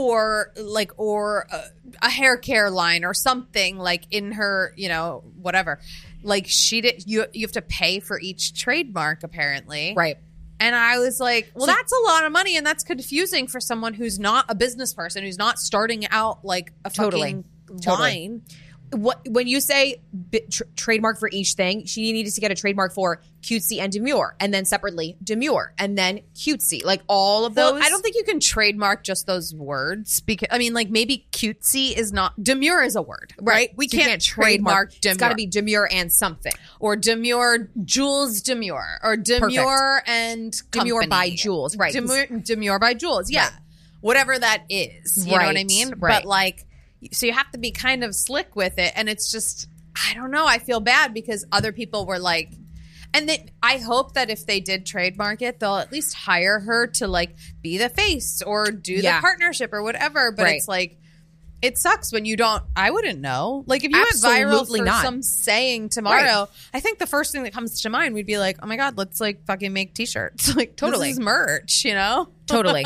Or like, or a, a hair care line or something like in her, you know, whatever. Like she did, you you have to pay for each trademark apparently, Right. And I was like, well, So- that's a lot of money, and that's confusing for someone who's not a business person, who's not starting out like a Totally. fucking Totally. line. What when you say bi- tr- trademark for each thing, she needed to get a trademark for cutesy and demure, and then separately demure, and then cutesy, like all of those. Well, I don't think you can trademark just those words because I mean, like maybe cutesy is not demure is a word, right? We So you can't, trademark demure. It's got to be demure and something. or demure Jules demure or demure and Demure company. by Jules, right. Demure, demure by Jules, yeah, Right. whatever that is. You know what I Right, mean? right. But like, so you have to be kind of slick with it, and it's just I don't know. I feel bad because other people were like, And they, I hope that if they did trademark it, they'll at least hire her to like be the face or do Yeah. the partnership or whatever. But Right. it's like, it sucks when you don't. I wouldn't know. Like if you Absolutely went viral for not. some saying tomorrow, I think the first thing that comes to mind would be like, oh my god, let's like fucking make t-shirts. Like Totally. this is merch, you know? Totally.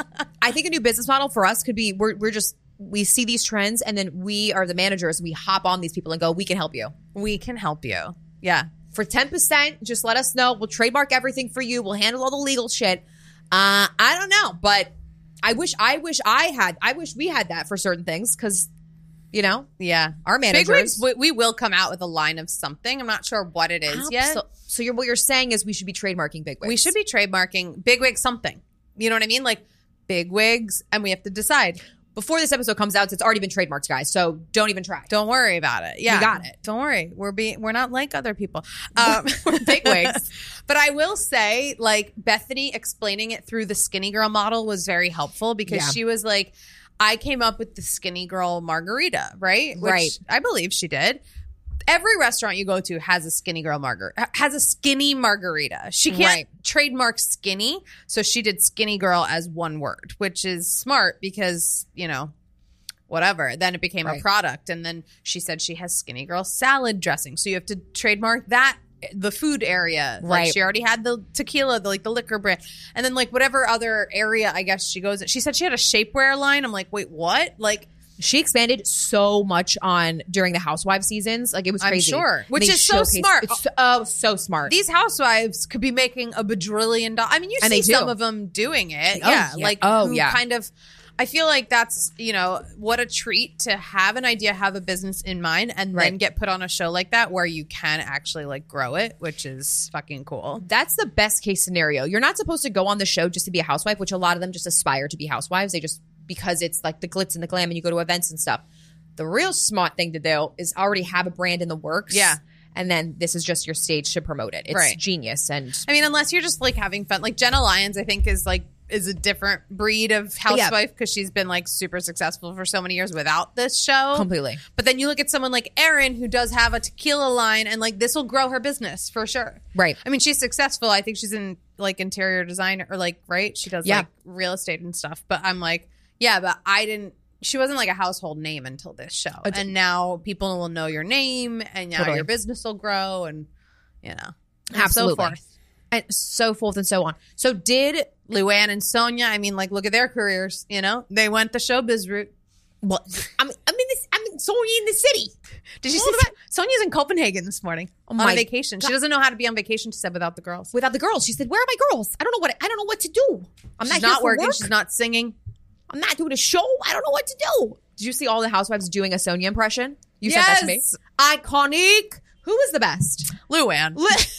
I think a new business model for us could be we're we're just we see these trends and then we are the managers. We hop on these people and go, we can help you. We can help you. Yeah. For ten percent, just let us know. We'll trademark everything for you. We'll handle all the legal shit. Uh, I don't know, but I wish I wish I had I wish we had that for certain things because, you know, Yeah. our Big managers. Wigs, we, we will come out with a line of something. I'm not sure what it is yet. So, so you're, what you're saying is we should be trademarking Big Wigs. We should be trademarking Big Wig something. You know what I mean? Like Big Wigs, and we have to decide. Before this episode comes out, it's already been trademarked, guys. So don't even try. Don't worry about it. Yeah, We got it. Don't worry. We're being we're not like other people. Um, we're big wigs. But I will say, like Bethany explaining it through the skinny girl model was very helpful because Yeah. she was like, I came up with the skinny girl margarita, right? Which Right. I believe she did. Every restaurant you go to has a skinny girl margarita, has a skinny margarita. She can't Right. trademark skinny, so she did skinny girl as one word, which is smart because, you know, whatever. Then it became Right. a product, and then she said she has skinny girl salad dressing, so you have to trademark that, the food area. Like Right. she already had the tequila, the, like the liquor brand, and then like whatever other area I guess she goes. She said she had a shapewear line. I'm like, wait, what? Like. She expanded so much on during the Housewives seasons. Like it was I'm crazy. sure. Which They is so showcased- smart. It's so, oh, so smart. These housewives could be making a bajillion dollars. I mean, you And see they do. some of them doing it. Oh, yeah, yeah. like Oh, who yeah. kind of. I feel like that's, you know, what a treat to have an idea, have a business in mind, and then Right. get put on a show like that where you can actually like grow it, which is fucking cool. That's the best case scenario. You're not supposed to go on the show just to be a housewife, which a lot of them just aspire to be housewives. They just because it's like the glitz and the glam, and you go to events and stuff. The real smart thing to do is already have a brand in the works. Yeah. And then this is just your stage to promote it. It's Right. genius. And I mean, unless you're just like having fun. Like Jenna Lyons, I think is like is a different breed of housewife because she's been like super successful for so many years without this show. completely. But then you look at someone like Erin who does have a tequila line, and like this will grow her business for sure. Right. I mean, she's successful. I think she's in like interior design or like, right? She does Yeah. like real estate and stuff. But I'm like, yeah, but I didn't, she wasn't like a household name until this show. And now people will know your name, and now Totally. your business will grow, and you know, and Absolutely. so forth. And so forth and so on. So did Luann and Sonia, I mean, like, look at their careers, you know? They went the showbiz route. well I'm I'm in this I'm in Sonia in the city. Did you Well, see that? Sonia's in Copenhagen this morning on my a vacation. She doesn't know how to be on vacation, she said, without the girls. Without the girls. She said, where are my girls? I don't know what I don't know what to do. I'm She's not, here not for working. work. She's not singing. I'm not doing a show. I don't know what to do. Did you see all the housewives doing a Sonia impression? You said that to me. Yes. Iconic. Who was the best? Luann.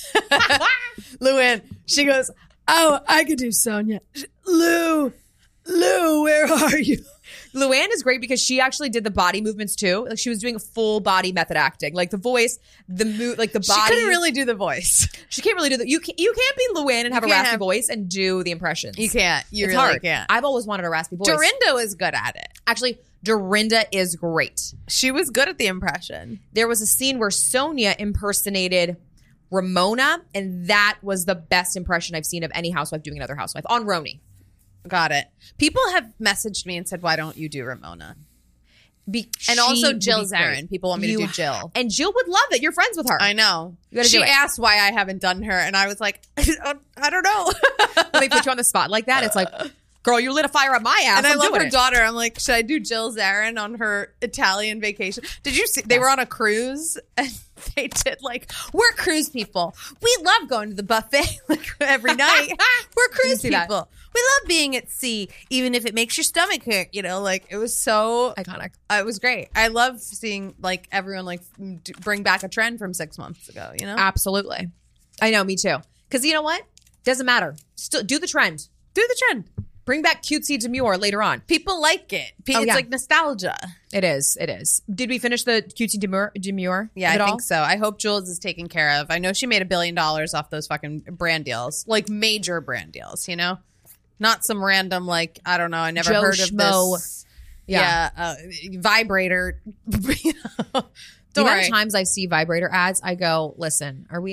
Luann. She goes, oh, I could do Sonia. Lou, Lou, where are you? Luann is great because she actually did the body movements too. Like she was doing a full body method acting, like the voice, the mo- like the She body. couldn't really do the voice. She can't really do that. You can, you can't be Luann and have a can't raspy have- voice and do the impressions. You can't. You It's really hard. can't. I've always wanted a raspy voice. Dorinda is good at it. Actually, Dorinda is great. She was good at the impression. There was a scene where Sonia impersonated Ramona, and that was the best impression I've seen of any housewife doing another housewife on Roni. Got it. People have messaged me and said, why don't you do Ramona? Be- And she also would Jill be great. Zarin. People want me to You- do Jill. And Jill would love it. You're friends with her. I know. You gotta She do it. asked why I haven't done her, and I was like, I don't know. When they put you on the spot like that, it's like, girl, you lit a fire up my ass. And I I'm love doing her it. daughter. I'm like, should I do Jill Zarin on her Italian vacation? Did you see? They Yes. were on a cruise, and they did like, we're cruise people. We love going to the buffet like every night. We're cruise see that. people. We love being at sea, even if it makes your stomach hurt. You know, like it was so Iconic. Uh, it was great. I love seeing like everyone like d- bring back a trend from six months ago. You know, Absolutely. I know, me too. Because you know what? Doesn't matter. Still do the trend. do the trend. Bring back cutesy demure later on. People like it. Pe- Oh, it's yeah. like nostalgia. It is. It is. Did we finish the cutesy demure? demure Yeah, of I it all? think so. I hope Jules is taken care of. I know she made a billion dollars off those fucking brand deals, like major brand deals, you know? Not some random, like, I don't know, I never Joe heard of Schmo. this. Yeah. uh, vibrator. You know? The Don't amount worry. of times I see vibrator ads, I go, listen, are we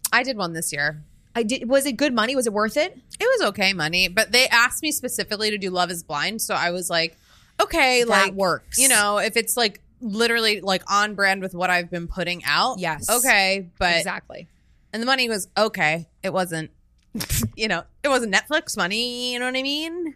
I did one this year. I did. Was it good money? Was it worth it? It was okay money, but they asked me specifically to do Love is Blind. So I was like, okay, That like works. You know, if it's like literally like on brand with what I've been putting out. Yes. Okay. But Exactly. and the money was okay. It wasn't, you know, it wasn't Netflix money. You know what I mean?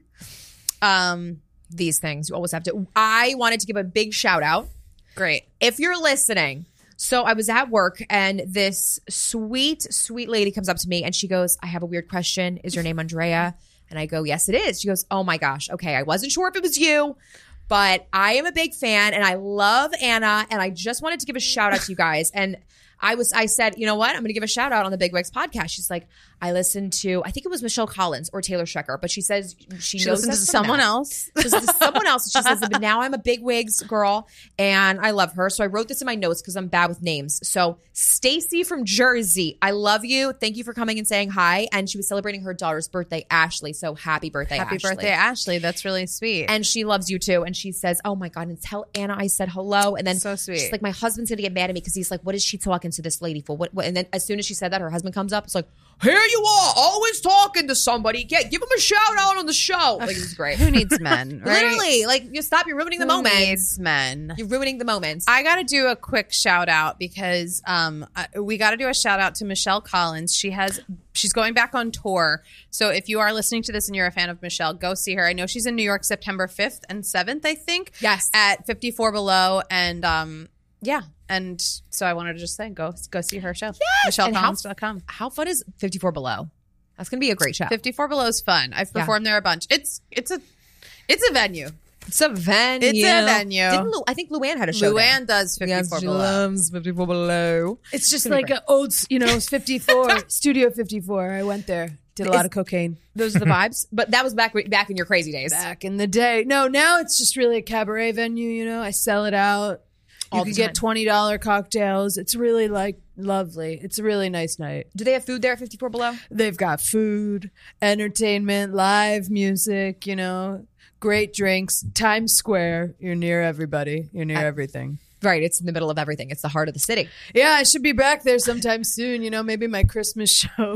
Um, These things you always have to. I wanted to give a big shout out. great. If you're listening, so I was at work and this sweet, sweet lady comes up to me and she goes, I have a weird question. Is your name Andrea? And I go, yes, it is. She goes, oh my gosh. Okay. I wasn't sure if it was you, but I am a big fan and I love Anna. And I just wanted to give a shout out to you guys. And I was, I said, you know what? I'm going to give a shout out on the Big Wigs podcast. She's like, I listened to, I think it was Michelle Collins or Taylor Shecker, but she says she, She knows listened to us from someone that. else. She listens to someone else. She says, but now I'm a Big Wigs girl and I love her. So I wrote this in my notes because I'm bad with names. So Stacy from Jersey, I love you. Thank you for coming and saying hi. And she was celebrating her daughter's birthday, Ashley. So happy birthday, Happy Ashley. birthday, Ashley. That's really sweet. And she loves you too. And she says, oh my God, and tell Anna I said hello. And then So sweet. she's like, my husband's going to get mad at me because he's like, what is she talking to this lady for? What, what? And then as soon as she said that, her husband comes up. It's like, here you are, always talking to somebody. Get, give him a shout out on the show. Like, it was great. Who needs men? Right? Literally, like, you stop, you're ruining the Who moments. needs men? You're ruining the moments. I got to do a quick shout out because um, I- we got to do a shout out to Michelle Collins. She has she's going back on tour. So if you are listening to this and you're a fan of Michelle, go see her. I know she's in New York September fifth and seventh, I think. Yes. At fifty-four Below. And um, yeah. And so I wanted to just say, go go see her show. And Michelle how- Collins dot com. How fun is fifty-four Below? That's going to be a great show. fifty-four Below is fun. I've Yeah. performed there a bunch. It's it's a it's a venue. It's a venue. It's a venue. Didn't Lu- I think Luann had a show there. Luann does fifty-four Below. loves fifty-four Below. It's just gonna be like great. an old, s- you know, it's fifty-four, Studio fifty-four. I went there, did a lot Is- of cocaine Those are the vibes. But that was back back in your crazy days. back in the day. No, now it's just really a cabaret venue, you know. I sell it out. You All can the get time. twenty dollars cocktails. It's really like lovely. It's a really nice night. Do they have food there at fifty-four Below? They've got food, entertainment, live music, you know, great drinks. Times Square. You're near everybody. You're near everything. Right. It's in the middle of everything. It's the heart of the city. Yeah, I should be back there sometime soon. You know, maybe my Christmas show.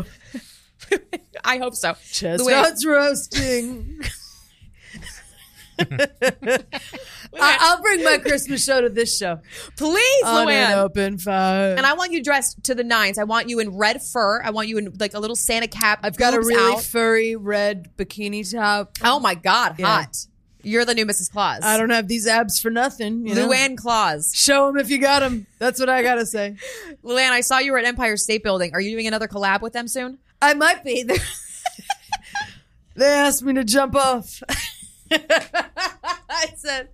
I hope so. Chestnuts roasting. I- I'll bring my Christmas show to this show. Please, On an Luann. open fire. And I want you dressed to the nines. I want you in red fur. I want you in like a little Santa cap. I've got a boobs really out. furry red bikini top. Oh my God, Yeah. hot. You're the new Missus Claus. I don't have these abs for nothing. You know? Luann Claus. Show them if you got them. That's what I gotta say. Luann, I saw you were at Empire State Building. Are you doing another collab with them soon? I might be. They're- they asked me to jump off. I said,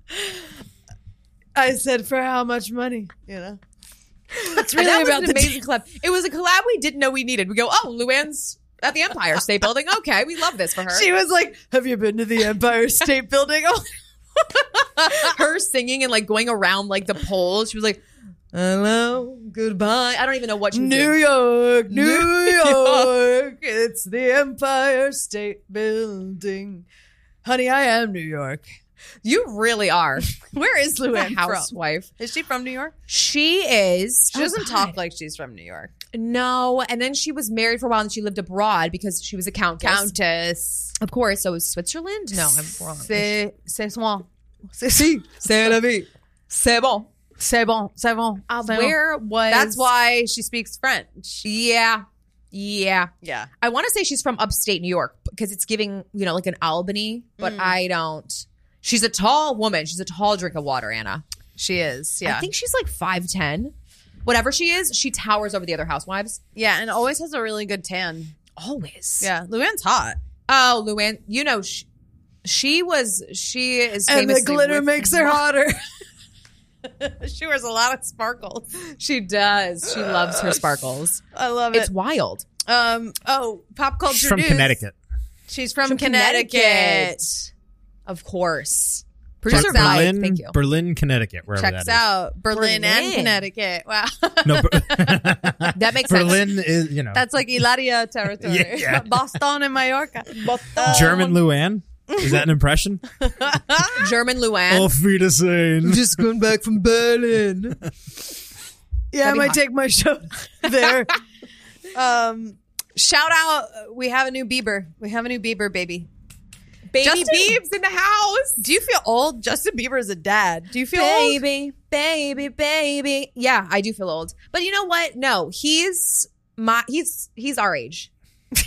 I said, for how much money? You know, it's really that was about an the amazing collab. It was a collab we didn't know we needed. We go, oh, Luann's at the Empire State Building. Okay, we love this for her. She was like, "Have you been to the Empire State Building?" Oh, her singing and like going around like the poles. She was like, hello, goodbye. I don't even know what she was New doing. York, New New York, it's the Empire State Building. Honey, I am New York. You really are. Where is A Luann from? housewife. Is she from New York? She is. She doesn't talk like she's from New York. No, and then she was married for a while and she lived abroad because she was a countess. Countess. Of course. So it was Switzerland? No, I'm wrong. C'est c'est moi. C'est si. C'est la vie. C'est bon. C'est bon. C'est bon. Uh, C'est bon. where was... That's why she speaks French. Yeah. Yeah. Yeah. I want to say she's from upstate New York because it's giving, you know, like an Albany, but I don't. She's a tall woman. She's a tall drink of water, Anna. She is. Yeah. I think she's like five ten. Whatever she is, she towers over the other housewives. yeah, and always has a really good tan. Always. Yeah. Luann's hot. Oh, Luann, you know, she, she was, she is And the famously glitter with- makes her hotter. She wears a lot of sparkles. She does. She loves her sparkles. I love It's it. wild. Um. Oh, pop culture She's from news. Connecticut. She's from, From Connecticut. Connecticut. Of course. Producer Ber- Mike, Berlin, thank you. Berlin, Connecticut, wherever Checks that is. out Berlin, Berlin. and Connecticut. Wow. No, Ber- That makes sense. Berlin is, you know, That's like Ilaria territory. Yeah, yeah. Boston and Mallorca. German Luann. Is that an impression? German Luann. Auf Wiedersehen. Just going back from Berlin. Yeah, I That'd be might hot. take my show there. Um, shout out. We have a new Bieber. We have a new Bieber baby. Baby Justin- Biebs in the house. Do you feel old? Justin Bieber is a dad. Do you feel Baby, baby, baby. Yeah, I do feel old. But you know what? No, he's my he's he's our age. old?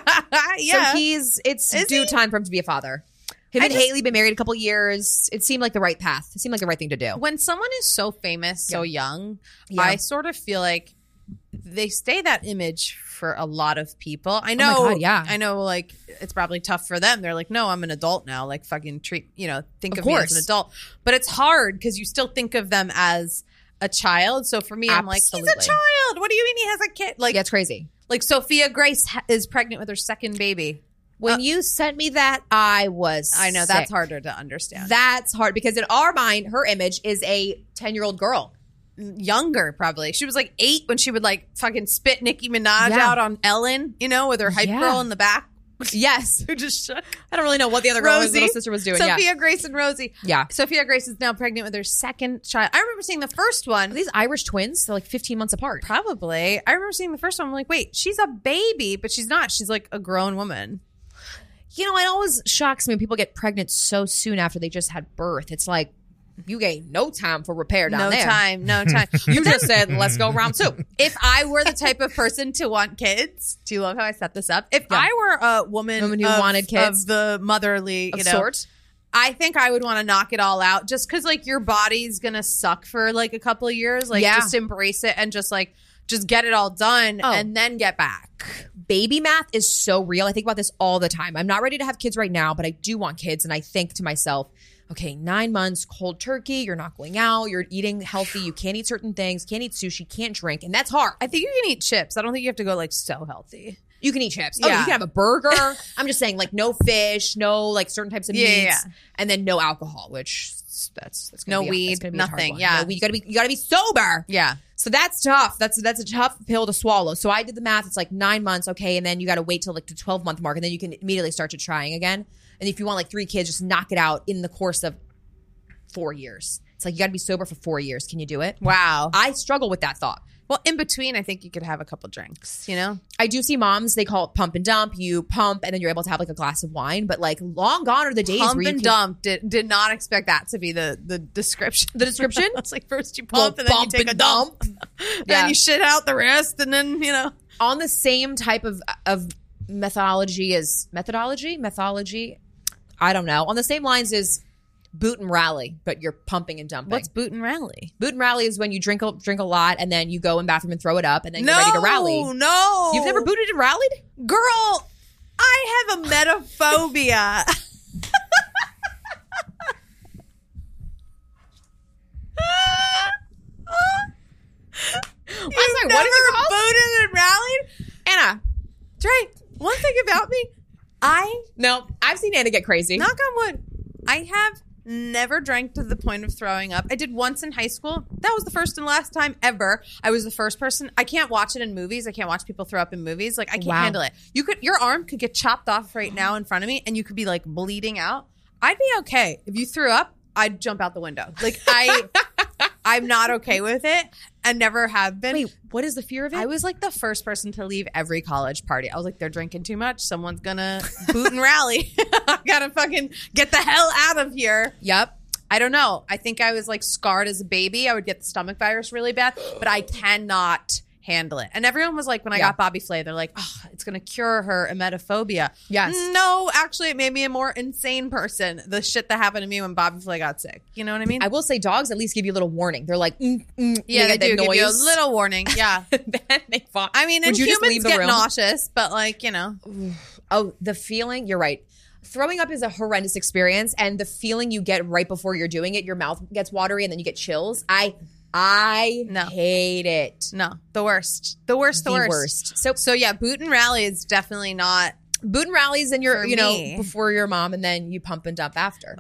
yeah. So he's it's Is due he? time for him to be a father. Him I and just- Haley been married a couple years. It seemed like the right path. It seemed like the right thing to do. When someone is so famous, so young, Yeah. I sort of feel like they stay that image for a lot of people. I Oh my know, God, yeah. I know, like it's probably tough for them. They're like, no, I'm an adult now. Like, fucking treat, you know, think Of of, me as an course. adult. But it's hard because you still think of them as a child. So for me, I'm like, he's a Absolutely. child. What do you mean he has a kid? Like, Yeah, it's crazy. like Sophia Grace ha- is pregnant with her second baby. When you sent me that, I was I know that's sick. harder to understand. That's hard because in our mind, her image is a ten-year-old girl. Younger, probably. She was like eight when she would like fucking spit Nicki Minaj Yeah. out on Ellen, you know, with her hype Yeah. girl in the back. Yes. Who just shook. I don't really know what the other girl, his Rosie. little sister, was doing. Sophia Yeah. Grace and Rosie. Yeah. Sophia Grace is now pregnant with her second child. I remember seeing the first one. Are these Irish twins? They're like fifteen months apart. Probably. I remember seeing the first one. I'm like, wait, she's a baby, but she's not. She's like a grown woman. You know, it always shocks me when people get pregnant so soon after they just had birth. It's like, you gave no time for repair down No there. time. No time. You just said, let's go round two. If I were the type of person to want kids, do you love how I set this up? If Yeah. I were a woman, Woman who of, wanted kids. of the motherly, Of you know, sorts. I think I would want to knock it all out just because like your body's gonna suck for like a couple of years. Like Yeah. just embrace it and just like just get it all done Oh. and then get back. Baby math is so real. I think about this all the time. I'm not ready to have kids right now, but I do want kids. And I think to myself, okay, nine months, cold turkey, you're not going out, you're eating healthy, you can't eat certain things, can't eat sushi, can't drink. And that's hard. I think you can eat chips. I don't think you have to go like so healthy. You can eat chips. Oh, Yeah. you can have a burger. I'm just saying, like, no fish, no like certain types of Yeah, meats, yeah, yeah. and then no alcohol, which that's that's gonna No be a- weed, that's gonna be a hard nothing. one. Yeah. no weed. You gotta be you gotta be sober. Yeah. So that's tough. That's that's a tough pill to swallow. So I did the math. It's like nine months, okay, and then you got to wait till like the twelve month mark, and then you can immediately start to trying again. And if you want like three kids, just knock it out in the course of four years. It's like you got to be sober for four years. Can you do it? Wow. I struggle with that thought. Well, in between, I think you could have a couple drinks, you know? I do see moms, they call it pump and dump. You pump and then you're able to have like a glass of wine, but like long gone are the days Pump where you and can dump. Did, did not expect that to be the, the description. The description? It's like first you Well, pump and then bump you take and a dump. Yeah. Then you shit out the rest and then, you know. on the same type of of methodology as methodology, methodology. I don't know. On the same lines as boot and rally, but you're pumping and dumping. What's boot and rally? boot and rally is when you drink a, drink a lot and then you go in bathroom and throw it up and then No, you're ready to rally. no. You've never booted and rallied? Girl, I have a metaphobia. I'm sorry, what is it called? Booted and rallied? Anna. Trey, one thing about me, I, No, I've seen Anna get crazy. knock on wood, I have never drank to the point of throwing up. I did once in high school. That was the first and last time ever. I was the first person. I can't watch it in movies. I can't watch people throw up in movies. Like I can't Wow. handle it. You could, your arm could get chopped off right now in front of me and you could be like bleeding out. I'd be okay. If you threw up, I'd jump out the window. Like I, I'm not okay with it and never have been. Wait, what is the fear of it? I was like the first person to leave every college party. I was like, they're drinking too much. Someone's gonna boot and rally. I gotta fucking get the hell out of here. Yep. I don't know. I think I was like scarred as a baby. I would get the stomach virus really bad, but I cannot handle it. And everyone was like, when I Yeah. got Bobby Flay, they're like, oh, it's gonna cure her emetophobia. Yes. No, actually, it made me a more insane person. The shit that happened to me when Bobby Flay got sick. You know what I mean? I will say dogs at least give you a little warning. They're like, mm, mm, yeah, they get do that give you a noise. little warning. Yeah. Then they fall. I mean, Would and you just humans leave the get room? nauseous, but like, you know. Oh, the feeling, you're right. Throwing up is a horrendous experience, and the feeling you get right before you're doing it, your mouth gets watery and then you get chills. I I No. hate it. No, the worst. The worst, the, The worst. worst. So So yeah, boot and rally is definitely not. boot and rallies and you're For you know me. before your mom and then you pump and dump after.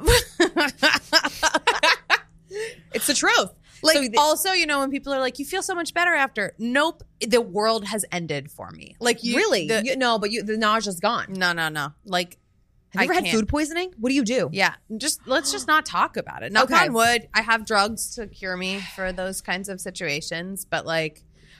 It's the truth. Like So the- also, you know, when people are like, "You feel so much better after." Nope, the world has ended for me. Like you, really? the- You- no, but you, the nausea's gone. no, no, no. Like, Have you ever I had can't. food poisoning? What do you do? Yeah, just let's just not talk about it. Knock Okay. on wood. I have drugs to cure me for those kinds of situations, but like,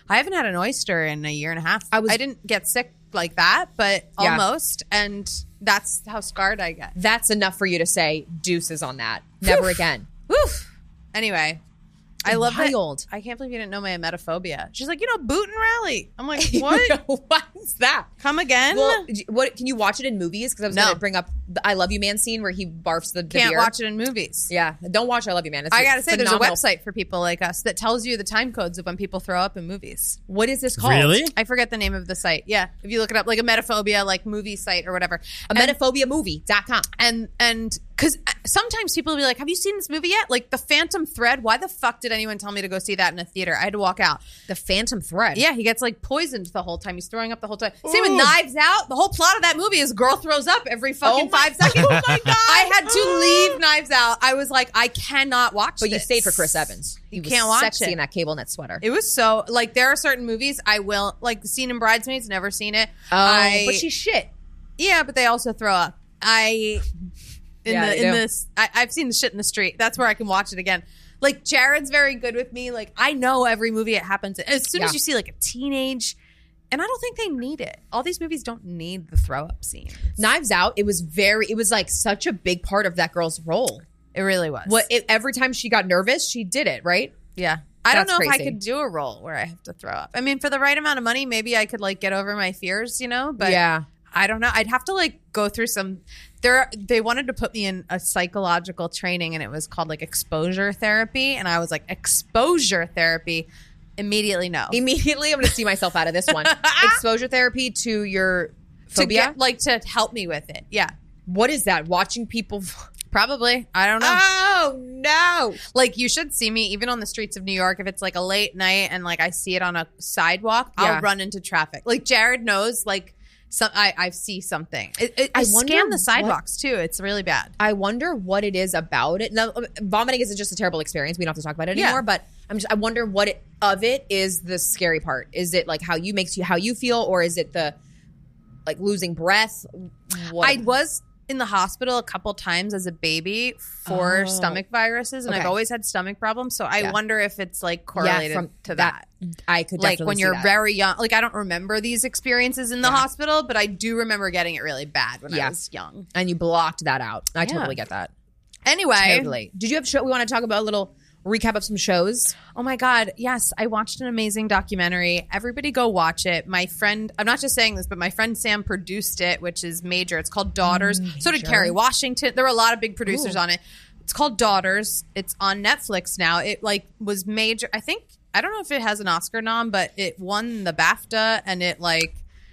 I haven't had an oyster in a year and a half. I was- I didn't get sick like that, but Yeah. almost. And that's how scarred I get. That's enough for you to say deuces on that. Never again. Woof. Anyway, I love that. Wild. I can't believe you didn't know my emetophobia. She's like, you know, boot and rally. I'm like, what? What's that? Come again? Well, d- what can you watch it in movies? Because I was No. going to bring up the "I Love You Man" scene where he barfs the, the Can't beer. watch it in movies. Yeah, don't watch "I Love You Man." It's I gotta say, phenomenal. there's a website for people like us that tells you the time codes of when people throw up in movies. What is this called? Really? I forget the name of the site. Yeah, if you look it up, like a metaphobia, like movie site or whatever. A metaphobia movie dot com. and and because sometimes people will be like, "Have you seen this movie yet?" Like The Phantom Thread. Why the fuck did anyone tell me to go see that in a theater? I had to walk out. The Phantom Thread. Yeah, he gets like poisoned the whole time. He's throwing up the whole time. Same with Knives Out. The whole plot of that movie is girl throws up every fucking Oh my- five seconds. oh my God. I had to leave Knives Out. I was like, I cannot watch. But you this. stayed for Chris Evans. He You was can't watch sexy it. in that cable knit sweater. It was so like there are certain movies I will like. The scene in Bridesmaids. Never seen it. Oh, I, but she's shit. yeah, but they also throw up. I in Yeah, the they in do. this. I, I've seen the shit in the street. That's where I can watch it again. Like Jared's very good with me. Like I know every movie it happens. As soon Yeah. as you see like a teenage, and I don't think they need it. All these movies don't need the throw up scene. Knives Out. It was very. It was like such a big part of that girl's role. It really was. What it, every time she got nervous, she did it right. Yeah. I don't That's know if I crazy. could do a role where I have to throw up. I mean, for the right amount of money, maybe I could like get over my fears, you know. But Yeah. I don't know. I'd have to like go through some. There, they wanted to put me in a psychological training, and it was called like exposure therapy, and I was like, exposure therapy. Immediately, no. Immediately, I'm going to see myself out of this one. Exposure therapy to your to phobia. get like to help me with it. Yeah, What is that? Watching people. probably. I don't know. Oh no! Like you should see me even on the streets of New York if it's like a late night and like I see it on a sidewalk, Yeah. I'll run into traffic. Like Jared knows like some I, I see something. It, it, I I wonder scan the what- sidewalks too. It's really bad. I wonder what it is about it. Now, vomiting isn't just a terrible experience. We don't have to talk about it Yeah. anymore. But I'm just. I wonder what it, of it is the scary part. Is it like how you makes you how you feel, or is it the like losing breath? What? I was in the hospital a couple times as a baby for Oh. stomach viruses, and Okay. I've always had stomach problems. So I Yeah. wonder if it's like Yeah, correlated from to that. I could Like definitely when see you're that. very young, like I don't remember these experiences in the Yeah. hospital, but I do remember getting it really bad when Yeah. I was young. and you blocked that out. I Yeah. totally get that. Anyway, Totally. Did you have show? We want to talk about a little recap of some shows. oh my God, yes, I watched an amazing documentary. Everybody go watch it. My friend, I'm not just saying this, but my friend Sam produced it, which is major. It's called Daughters. So did Kerry Washington. There were a lot of big producers Ooh. on it. It's called Daughters. It's on Netflix now. It like was major. I think I don't know if it has an Oscar nom, but it won the BAFTA and it like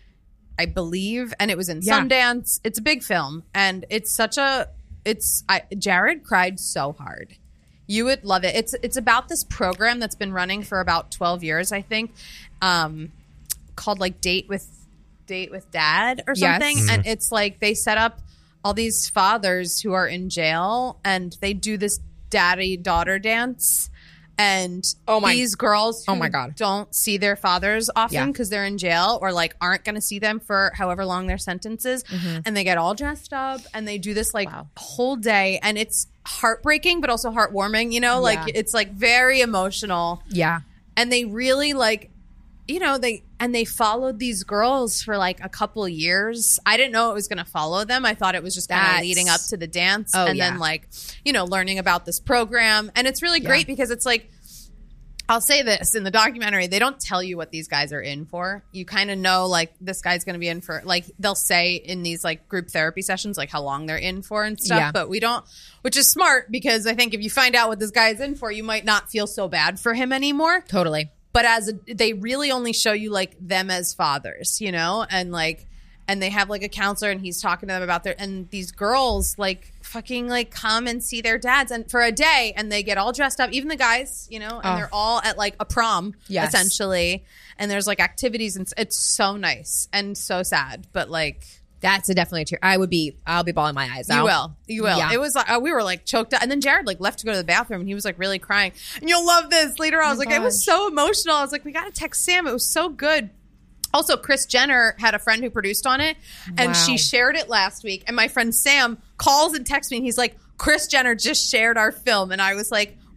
I believe, and it was in Yeah. Sundance. It's a big film, and it's such a. It's I, Jared cried so hard. You would love it. It's it's about this program that's been running for about twelve years, I think, um, called like Date with Date with Dad or Yes. something. And it's like they set up all these fathers who are in jail, and they do this daddy daughter dance. And Oh my- these girls who Oh my God. don't see their fathers often Yeah. because they're in jail or like aren't going to see them for however long their sentence is, and they get all dressed up and they do this like Mm-hmm. Wow. whole day, and it's heartbreaking but also heartwarming, you know, like Yeah. it's like very emotional, Yeah. and they really like, you know, they and they followed these girls for like a couple years. I didn't know it was going to follow them. I thought it was just kind of That's- leading up to the dance, Oh, and yeah. then like, you know, learning about this program. And it's really great because it's like, I'll say this in the documentary, they don't tell you what these guys are in for. You kind of know like this guy's going to be in for, like they'll say in these like group therapy sessions like how long they're in for and stuff, Yeah. but we don't, which is smart because I think if you find out what this guy is in for, you might not feel so bad for him anymore. Totally. But as a, they really only show you like them as fathers, you know, and like, and they have like a counselor and he's talking to them about their, and these girls like fucking like come and see their dads and for a day, and they get all dressed up, even the guys, you know, and Oh. they're all at like a prom Yes. essentially. And there's like activities, and it's so nice and so sad, but like, That's a definitely a tear. I would be. I'll be bawling my eyes out. you will. You will. Yeah. It was like, uh, we were like choked up. And then Jared like left to go to the bathroom and he was like really crying. And you'll love this. Later on, I was like, it was gosh. so emotional. I was like, we got to text Sam. It was so good. Also, Kris Jenner had a friend who produced on it, and Wow. she shared it last week. And my friend Sam calls and texts me, and he's like, Kris Jenner just shared our film. And I was like,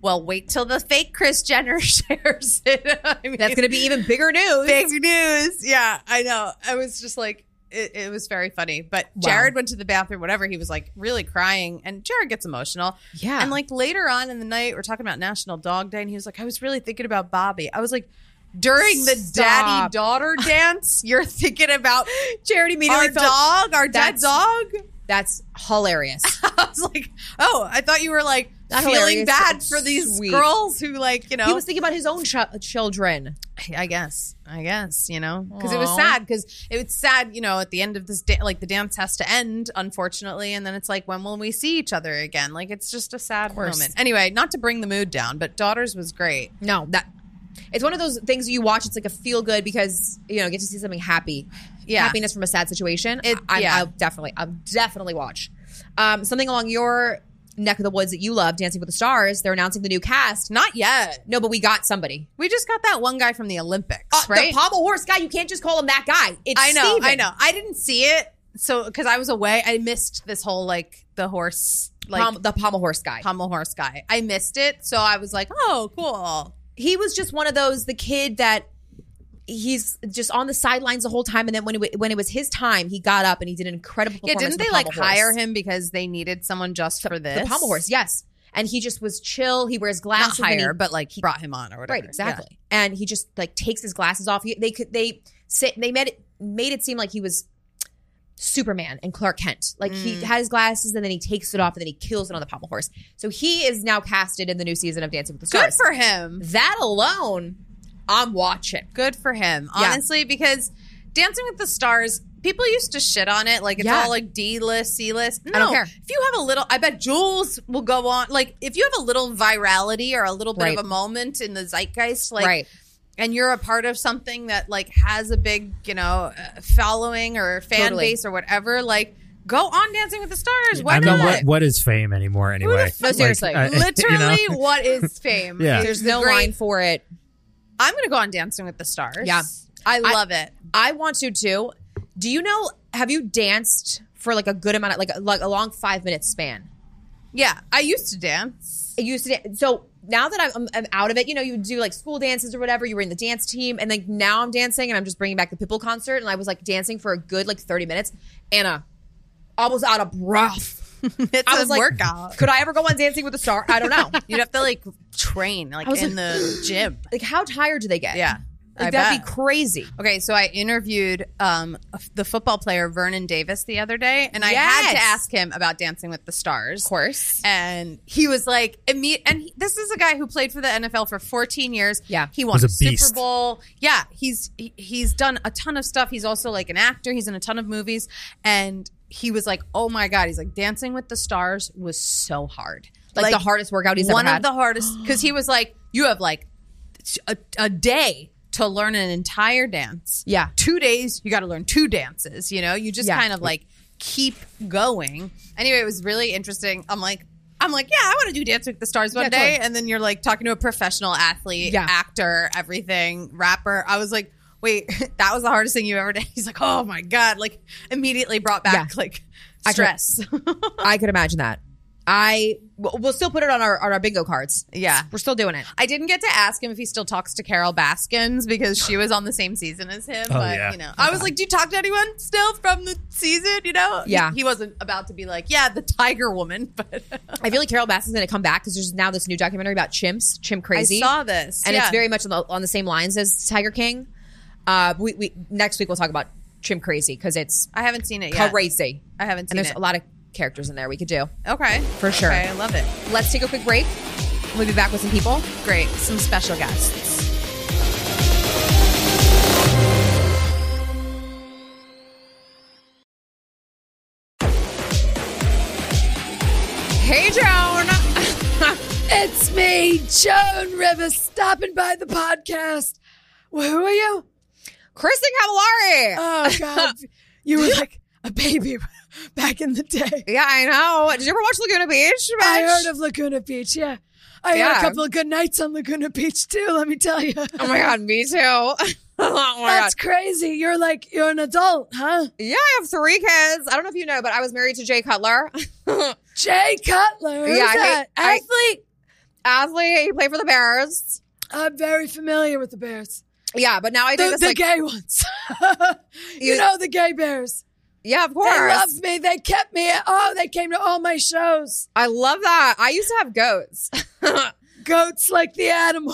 Well, wait till the fake Kris Jenner shares it. I mean, That's going to be even bigger news. big news. Yeah, I know. I was just like, it, it was very funny. But Wow. Jared went to the bathroom, whatever. He was like really crying. And Jared gets emotional. Yeah. And like later on in the night, we're talking about National Dog Day. And he was like, I was really thinking about Bobby. I was like, during the Stop. daddy-daughter dance, you're thinking about Jared immediately our felt- dog, our dead That's- dog. That's hilarious. I was like, oh, I thought you were like Not feeling hilarious, bad it's for these sweet. girls who like, you know. He was thinking about his own ch- children. I guess, I guess, you know, because it was Aw. sad. Because it was sad, you know, at the end of this day, like the dance has to end, unfortunately, and then it's like, when will we see each other again? Like, it's just a sad course. moment. Anyway, not to bring the mood down, but Daughters was great. No, that it's one of those things you watch. It's like a feel good because you know get to see something happy, Yeah. happiness from a sad situation. It- I, yeah. I'll definitely, I'll definitely watch um, something along your neck of the woods that you love, Dancing with the Stars. They're announcing the new cast. Not yet. No, but we got somebody. We just got that one guy from the Olympics, Uh, right? The pommel horse guy. You can't just call him that guy. It's I know, Steven. I know. I didn't see it, so because I was away, I missed this whole like the horse, like Pom- the pommel horse guy. pommel horse guy. I missed it, so I was like, oh, cool. He was just one of those the kid that he's just on the sidelines the whole time, and then when it, wa- when it was his time, he got up and he did an incredible Yeah, performance. didn't they in the like pommel horse. hire him because they needed someone just for this? The pommel horse, yes. And he just was chill. He wears Not glasses. and he- hire, but like he brought him on or whatever. right, exactly. And he just like takes his glasses off. He, they could they sit. They made it made it seem like he was Superman and Clark Kent. Like Mm. he had his glasses and then he takes it off and then he kills it on the pommel horse. So he is now casted in the new season of Dancing with the Yeah. Good Stars. for him. That alone, I'm watching. Good for him. Yeah. Honestly, because Dancing with the Stars, people used to shit on it. Like it's Yeah. all like D list, C list. No, I don't care. If you have a little, I bet Jules will go on. Like if you have a little virality or a little bit Right. of a moment in the zeitgeist, like. Right. And you're a part of something that like has a big, you know, uh, following or fan Totally. base or whatever. Like, go on Dancing with the Stars. Why I mean, not? what what is fame anymore anyway? No, seriously. I- you Literally, know? what is fame? Yeah. There's the no great- line for it. I'm going to go on Dancing with the Stars. Yeah. I love it. I want to too. Do you know? Have you danced for like a good amount of like a, like a long five minute span? Yeah, I used to dance. I used to. So now that I'm, I'm out of it, you know, you do like school dances or whatever. You were in the dance team, and like now I'm dancing, and I'm just bringing back the Pitbull concert, and I was like dancing for a good like thirty minutes. Anna, I was out of breath. It's I a was like, workout. could I ever go on Dancing with the Star? I don't know. You'd have to like train like I was in like- the gym. Like, how tired do they get? Yeah. like, I that'd bet. be crazy. Okay, so I interviewed um, the football player Vernon Davis the other day, and I had to Yes. ask him about Dancing with the Stars. Of course. And he was like, imme- and he, this is a guy who played for the N F L for fourteen years. Yeah. He won Was a a Super beast. Bowl. Yeah, he's he, he's done a ton of stuff. He's also like an actor. He's in a ton of movies. And he was like, oh my God. He's like, Dancing with the Stars was so hard. Like, the hardest workout he's one ever of had. the hardest, because he was like, you have like a, a day to learn an entire dance. Yeah. Two days, you got to learn two dances. You know, you just Yeah. kind of like keep going. Anyway, it was really interesting. I'm like, I'm like, yeah, I want to do Dance with the Stars one Yeah, day. totally. And then you're like talking to a professional athlete, Yeah. actor, everything, rapper. I was like, wait, that was the hardest thing you ever did. He's like, oh my God, like immediately brought back Yeah. like I could- stress. I could imagine that. I we'll we'll still put it on our on our bingo cards. Yeah. We're still doing it. I didn't get to ask him if he still talks to Carol Baskins because she was on the same season as him. Oh, but, yeah. you know, I was like, do you talk to anyone still from the season? You know? Yeah. He, he wasn't about to be like, yeah, the Tiger Woman. But I feel like Carol Baskin's going to come back because there's now this new documentary about chimps, Chimp Crazy. I saw this. and yeah. it's very much on the, on the same lines as Tiger King. Uh, we, we next week we'll talk about Chimp Crazy because it's I haven't seen it yet. crazy. I haven't And seen there's it. a lot of characters in there we could do. Okay. For sure. Okay, I love it. Let's take a quick break. We'll be back with some people. Great. Some special guests. Hey, Joan. It's me, Joan Rivers, stopping by the podcast. Well, who are you? Kristen Cavallari. Oh, God. You were like a baby back in the day. yeah, I know. Did you ever watch Laguna Beach? I bitch? heard of Laguna Beach, yeah. I had Yeah. a couple of good nights on Laguna Beach, too, let me tell you. Oh my God, me too. oh my That's God. crazy. You're like, you're an adult, huh? Yeah, I have three kids. I don't know if you know, but I was married to Jay Cutler. Jay Cutler. Who's Yeah, I hate- that? I- Athlete? athlete. You play for the Bears. I'm very familiar with the Bears. Yeah, but now I do The, this the like, gay ones. you, You- know the gay Bears. yeah, of course. They loved me. They kept me. Oh, they came to all my shows. I love that. I used to have goats. Goats like the animal.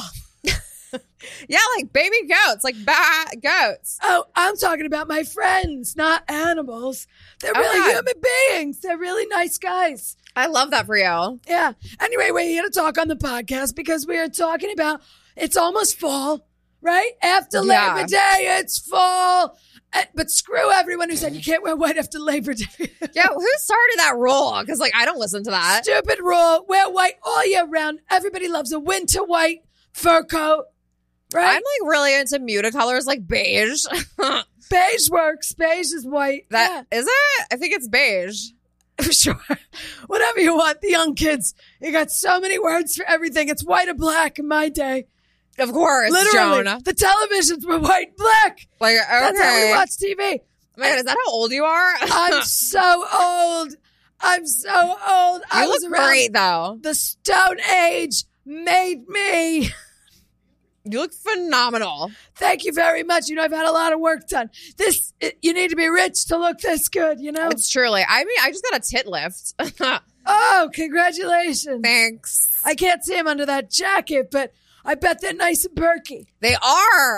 Yeah, like baby goats, like bad goats. Oh, I'm talking about my friends, not animals. They're really Okay. human beings. They're really nice guys. I love that for you. Yeah. Anyway, we're here to talk on the podcast because we are talking about it's almost fall, right? After Yeah. Labor Day, it's fall. Uh, But screw everyone who said you can't wear white after Labor Day. Yeah, who started that rule? Because like I don't listen to that. Stupid rule. Wear white all year round. Everybody loves a winter white fur coat, right? I'm like really into muted colors like beige. Beige works. Beige is white. That is it? I think it's beige. Yeah, sure. Whatever you want. The young kids. You got so many words for everything. It's white or black in my day. Of course, Literally. Joan. The televisions were white and black. Like okay. That's how we watch T V. Oh my God, is that how old you are? I'm so old. I'm so old. I you was look around. great though. The Stone Age made me. You look phenomenal. Thank you very much. You know, I've had a lot of work done. This, it, you need to be rich to look this good, you know? It's truly. I mean, I just got a tit lift. Oh, congratulations. Thanks. I can't see them under that jacket, but I bet they're nice and perky. They are.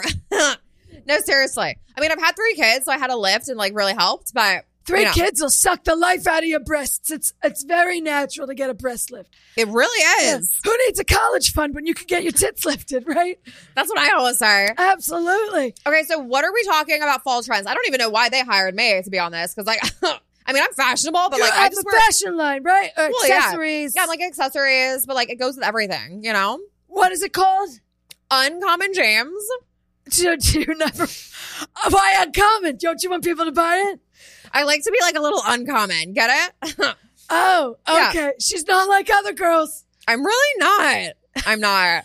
No, seriously. I mean, I've had three kids, so I had a lift and like really helped. But Three you know, kids will suck the life out of your breasts. It's it's very natural to get a breast lift. it really Yeah. is. Who needs a college fund when you can get your tits lifted, right? That's what I always say. Absolutely. Okay, so what are we talking about fall trends? I don't even know why they hired me, to be honest, because like, I mean, I'm fashionable, but You like, I have just a wear fashion line, right? Or Well, yeah. accessories. yeah, like accessories, but like it goes with everything, you know. What is it called? Uncommon James. Do, do you never? Why uncommon? Don't you want people to buy it? I like to be like a little uncommon. Get it? Oh, Yeah. okay. She's not like other girls. I'm really not. I'm not.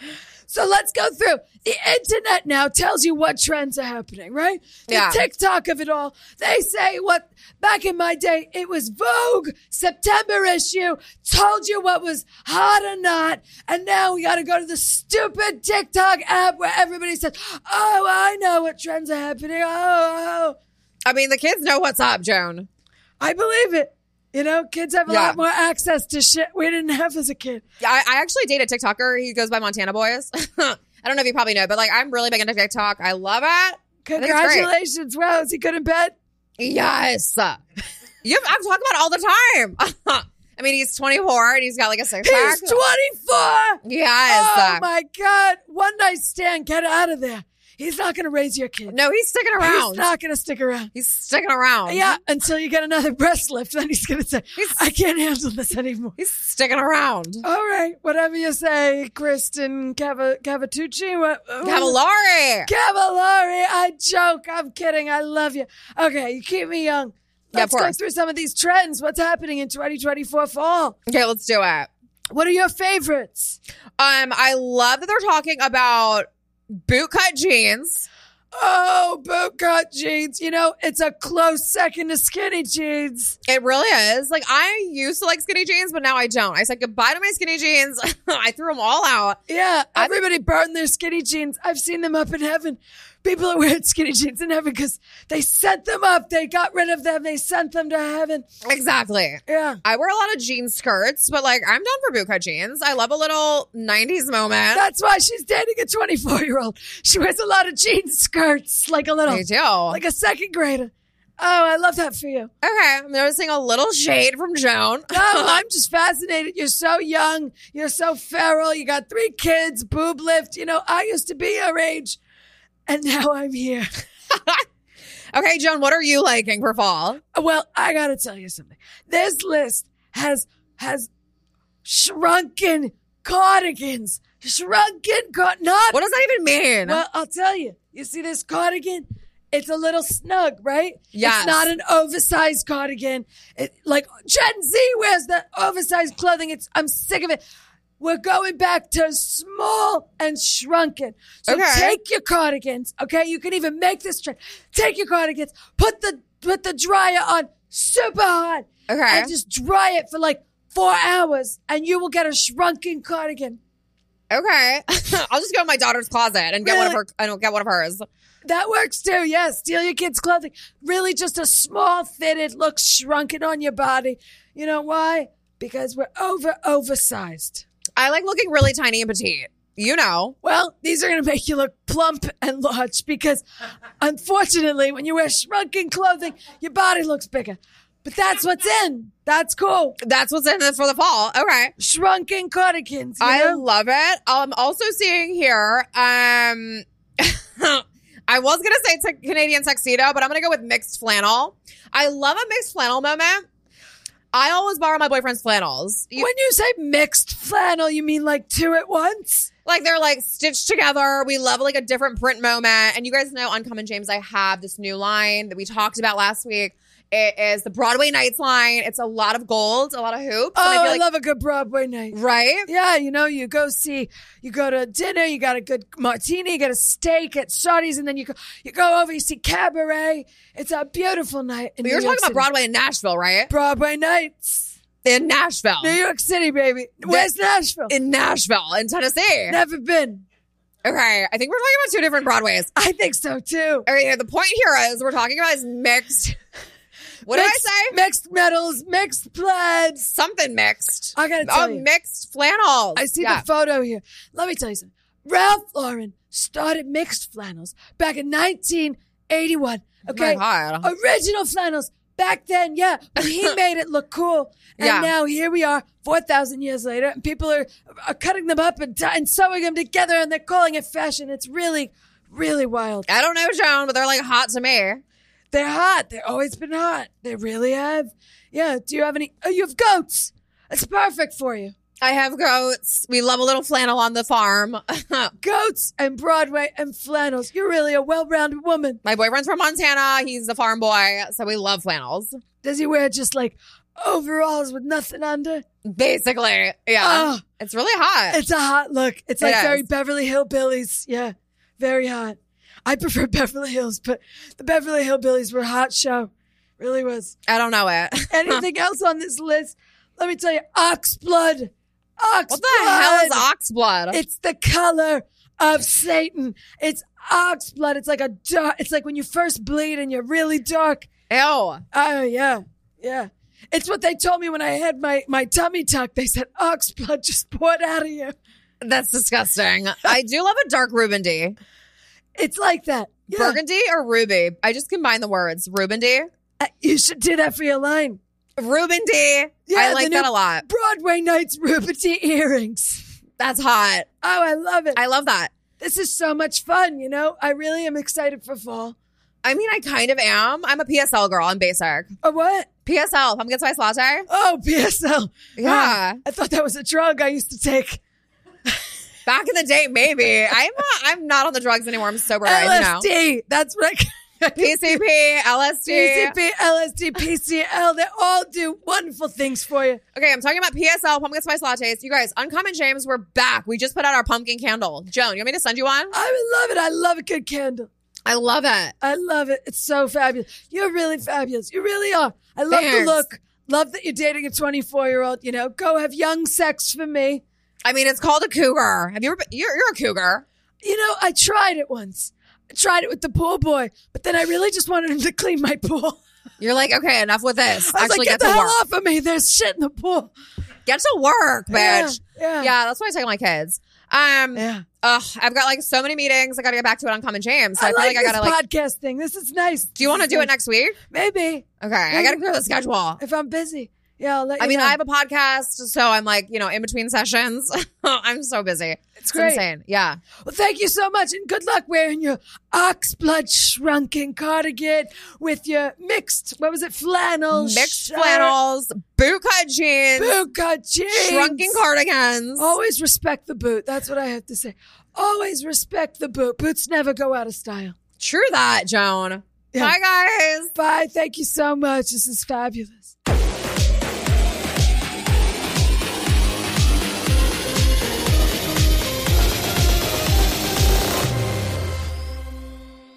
So let's go through. The internet now tells you what trends are happening, right? The Yeah. TikTok of it all. They say what, back in my day, it was Vogue, September issue, told you what was hot or not. And now we got to go to the stupid TikTok app where everybody says, oh, I know what trends are happening. Oh, oh. I mean, the kids know what's up, Joan. I believe it. You know, kids have a Yeah. lot more access to shit we didn't have as a kid. Yeah, I, I actually date a TikToker. He goes by Montana Boys. I don't know if you probably know, but like I'm really big into TikTok. I love it. I think it's great. Congratulations. Wow, is he good in bed? Yes. You have, I've talked about it all the time. I mean, he's twenty-four and he's got like a six pack. He's twenty-four. Yes. Oh my God. One night stand. Get out of there. He's not going to raise your kid. No, he's sticking around. He's not going to stick around. He's sticking around. Yeah, until you get another breast lift. Then he's going to say, I can't handle this anymore. He's sticking around. All right. Whatever you say, Kristen Cava- Cavatucci. What? Cavallari. Cavallari. I joke. I'm kidding. I love you. Okay. You keep me young. Yeah, of Let's go course. through some of these trends. What's happening in twenty twenty-four fall? Okay, let's do it. What are your favorites? Um, I love that they're talking about bootcut jeans. Oh, bootcut jeans. You know, it's a close second to skinny jeans. It really is. Like, I used to like skinny jeans, but now I don't. I said goodbye to my skinny jeans. I threw them all out. Yeah, everybody burned their skinny jeans. I've seen them up in heaven. People are wearing skinny jeans in heaven because they sent them up. They got rid of them. They sent them to heaven. Exactly. Yeah. I wear a lot of jean skirts, but like, I'm down for bootcut jeans. I love a little nineties moment. That's why she's dating a twenty-four-year-old. She wears a lot of jean skirts, like a little, I do. like a second grader. Oh, I love that for you. Okay, I'm noticing a little shade from Joan. No, I'm just fascinated. You're so young. You're so feral. You got three kids, boob lift. You know, I used to be your age, and now I'm here. Okay, Joan, what are you liking for fall? Well, I gotta tell you something. This list has has shrunken cardigans. Shrunken car- not What does that even mean? Well, I'll tell you. You see this cardigan? It's a little snug, right? Yes. It's not an oversized cardigan. It, like Gen Z wears the oversized clothing. It's I'm sick of it. We're going back to small and shrunken. So Okay. take your cardigans, okay? You can even make this trend. Take your cardigans, put the put the dryer on super hot, Okay. and just dry it for like four hours, and you will get a shrunken cardigan. Okay. I'll just go in my daughter's closet and get one of Really? her. I don't get one of hers. That works too. Yeah, steal your kids' clothing. Really just a small fitted look shrunken on your body. You know why? Because we're over oversized. I like looking really tiny and petite. You know. Well, these are going to make you look plump and large because unfortunately, when you wear shrunken clothing, your body looks bigger. But that's what's in. That's cool. That's what's in it for the fall. Okay. Shrunken cardigans. You I know? love it. I'm also seeing here, um, I was going to say t- Canadian tuxedo, but I'm going to go with mixed flannel. I love a mixed flannel moment. I always borrow my boyfriend's flannels. You, When you say mixed flannel, you mean like two at once? like they're like stitched together. We love like a different print moment. And you guys know on Come and James, I have this new line that we talked about last week. It is the Broadway Nights line. It's a lot of gold, a lot of hoops. Oh, and I, feel like, love a good Broadway night. right? Yeah, you know, you go see, you go to dinner, you got a good martini, you got a steak at Shawty's, and then you go, you go over, you see Cabaret. It's a beautiful night. In We were New York talking about City. Broadway in Nashville, right? Broadway nights. In Nashville. New York City, baby. Where's Nashville? In Nashville, in Tennessee. Never been. Okay, I think we're talking about two different Broadways. I think so too. Okay, the point here is we're talking about is mixed. What mixed, did I say? Mixed metals, mixed plaids. Something mixed. I gotta tell oh, you. mixed flannels. I see Yeah. the photo here. Let me tell you something. Ralph Lauren started mixed flannels back in nineteen eighty-one. Okay. Oh my God. Original flannels. Back then, yeah, but he made it look cool. And Yeah. now here we are, four thousand years later, and people are, are cutting them up and, and sewing them together, and they're calling it fashion. It's really, really wild. I don't know, Joan, but they're like hot to me. They're hot. They've always been hot. They really have. Yeah. Do you have any? Oh, you have goats. It's perfect for you. I have goats. We love a little flannel on the farm. Goats and Broadway and flannels. You're really a well-rounded woman. My boyfriend's from Montana. He's a farm boy, so we love flannels. Does he wear just like overalls with nothing under? Basically, yeah. Oh. It's really hot. It's a hot look. It's It like is. very Beverly Hillbillies. Yeah, very hot. I prefer Beverly Hills, but the Beverly Hillbillies were a hot show. Really was. I don't know it. Anything else on this list? Let me tell you, ox blood. Ox What the blood. hell is ox blood? It's the color of Satan. It's ox blood. It's like a dark. It's like when you first bleed and you're really dark. Ew. Oh yeah, yeah. It's what they told me when I had my my tummy tuck. They said ox blood just poured out of you. That's disgusting. I do love a dark Rubendy. It's like that. Yeah. Burgundy or ruby? I just combine the words. Rubendy. Uh, You should do that for your line. Rubendy. Yeah, I the like new that a lot. Broadway Nights Rubendy earrings. That's hot. Oh, I love it. I love that. This is so much fun, you know? I really am excited for fall. I mean, I kind of am. I'm a P S L girl. I'm basic. Oh, what? P S L, pumpkin spice latte. Oh, P S L. Yeah. Wow. I thought that was a drug I used to take. Back in the day, maybe. I'm not, I'm not on the drugs anymore. I'm sober. Right L S now. D. That's what I P C P, L S D. P C P, L S D, P C L. They all do wonderful things for you. Okay, I'm talking about P S L, pumpkin spice lattes. You guys, Uncommon James, we're back. We just put out our pumpkin candle. Joan, you want me to send you one? I would love it. I love a good candle. I love it. I love it. It's so fabulous. You're really fabulous. You really are. I love Thanks. the look. Love that you're dating a twenty-four-year-old. You know, go have young sex for me. I mean, it's called a cougar. Have you ever been? You're, you're a cougar. You know, I tried it once. I tried it with the pool boy, but then I really just wanted him to clean my pool. You're like, okay, enough with this. I was Actually, like, get get the to hell work. off of me. There's shit in the pool. Get to work, Yeah, bitch. yeah. Yeah, that's why I take my kids. Um, Yeah. ugh, I've got like so many meetings. I got to get back to it on Common James. So I, I feel like, like I this got to like. podcast thing. This is nice. Do you want to do it next week? Maybe. Okay, I got to clear the schedule. If I'm busy. Yeah, I'll let you I mean, know. I have a podcast, so I'm like, you know, in between sessions. I'm so busy. It's great. insane. Yeah. Well, thank you so much, and good luck wearing your oxblood shrunken cardigan with your mixed, what was it, flannels, Mixed shirt, flannels, bootcut jeans, bootcut jeans, shrunken cardigans. Always respect the boot. That's what I have to say. Always respect the boot. Boots never go out of style. True that, Joan. Yeah. Bye, guys. Bye. Thank you so much. This is fabulous.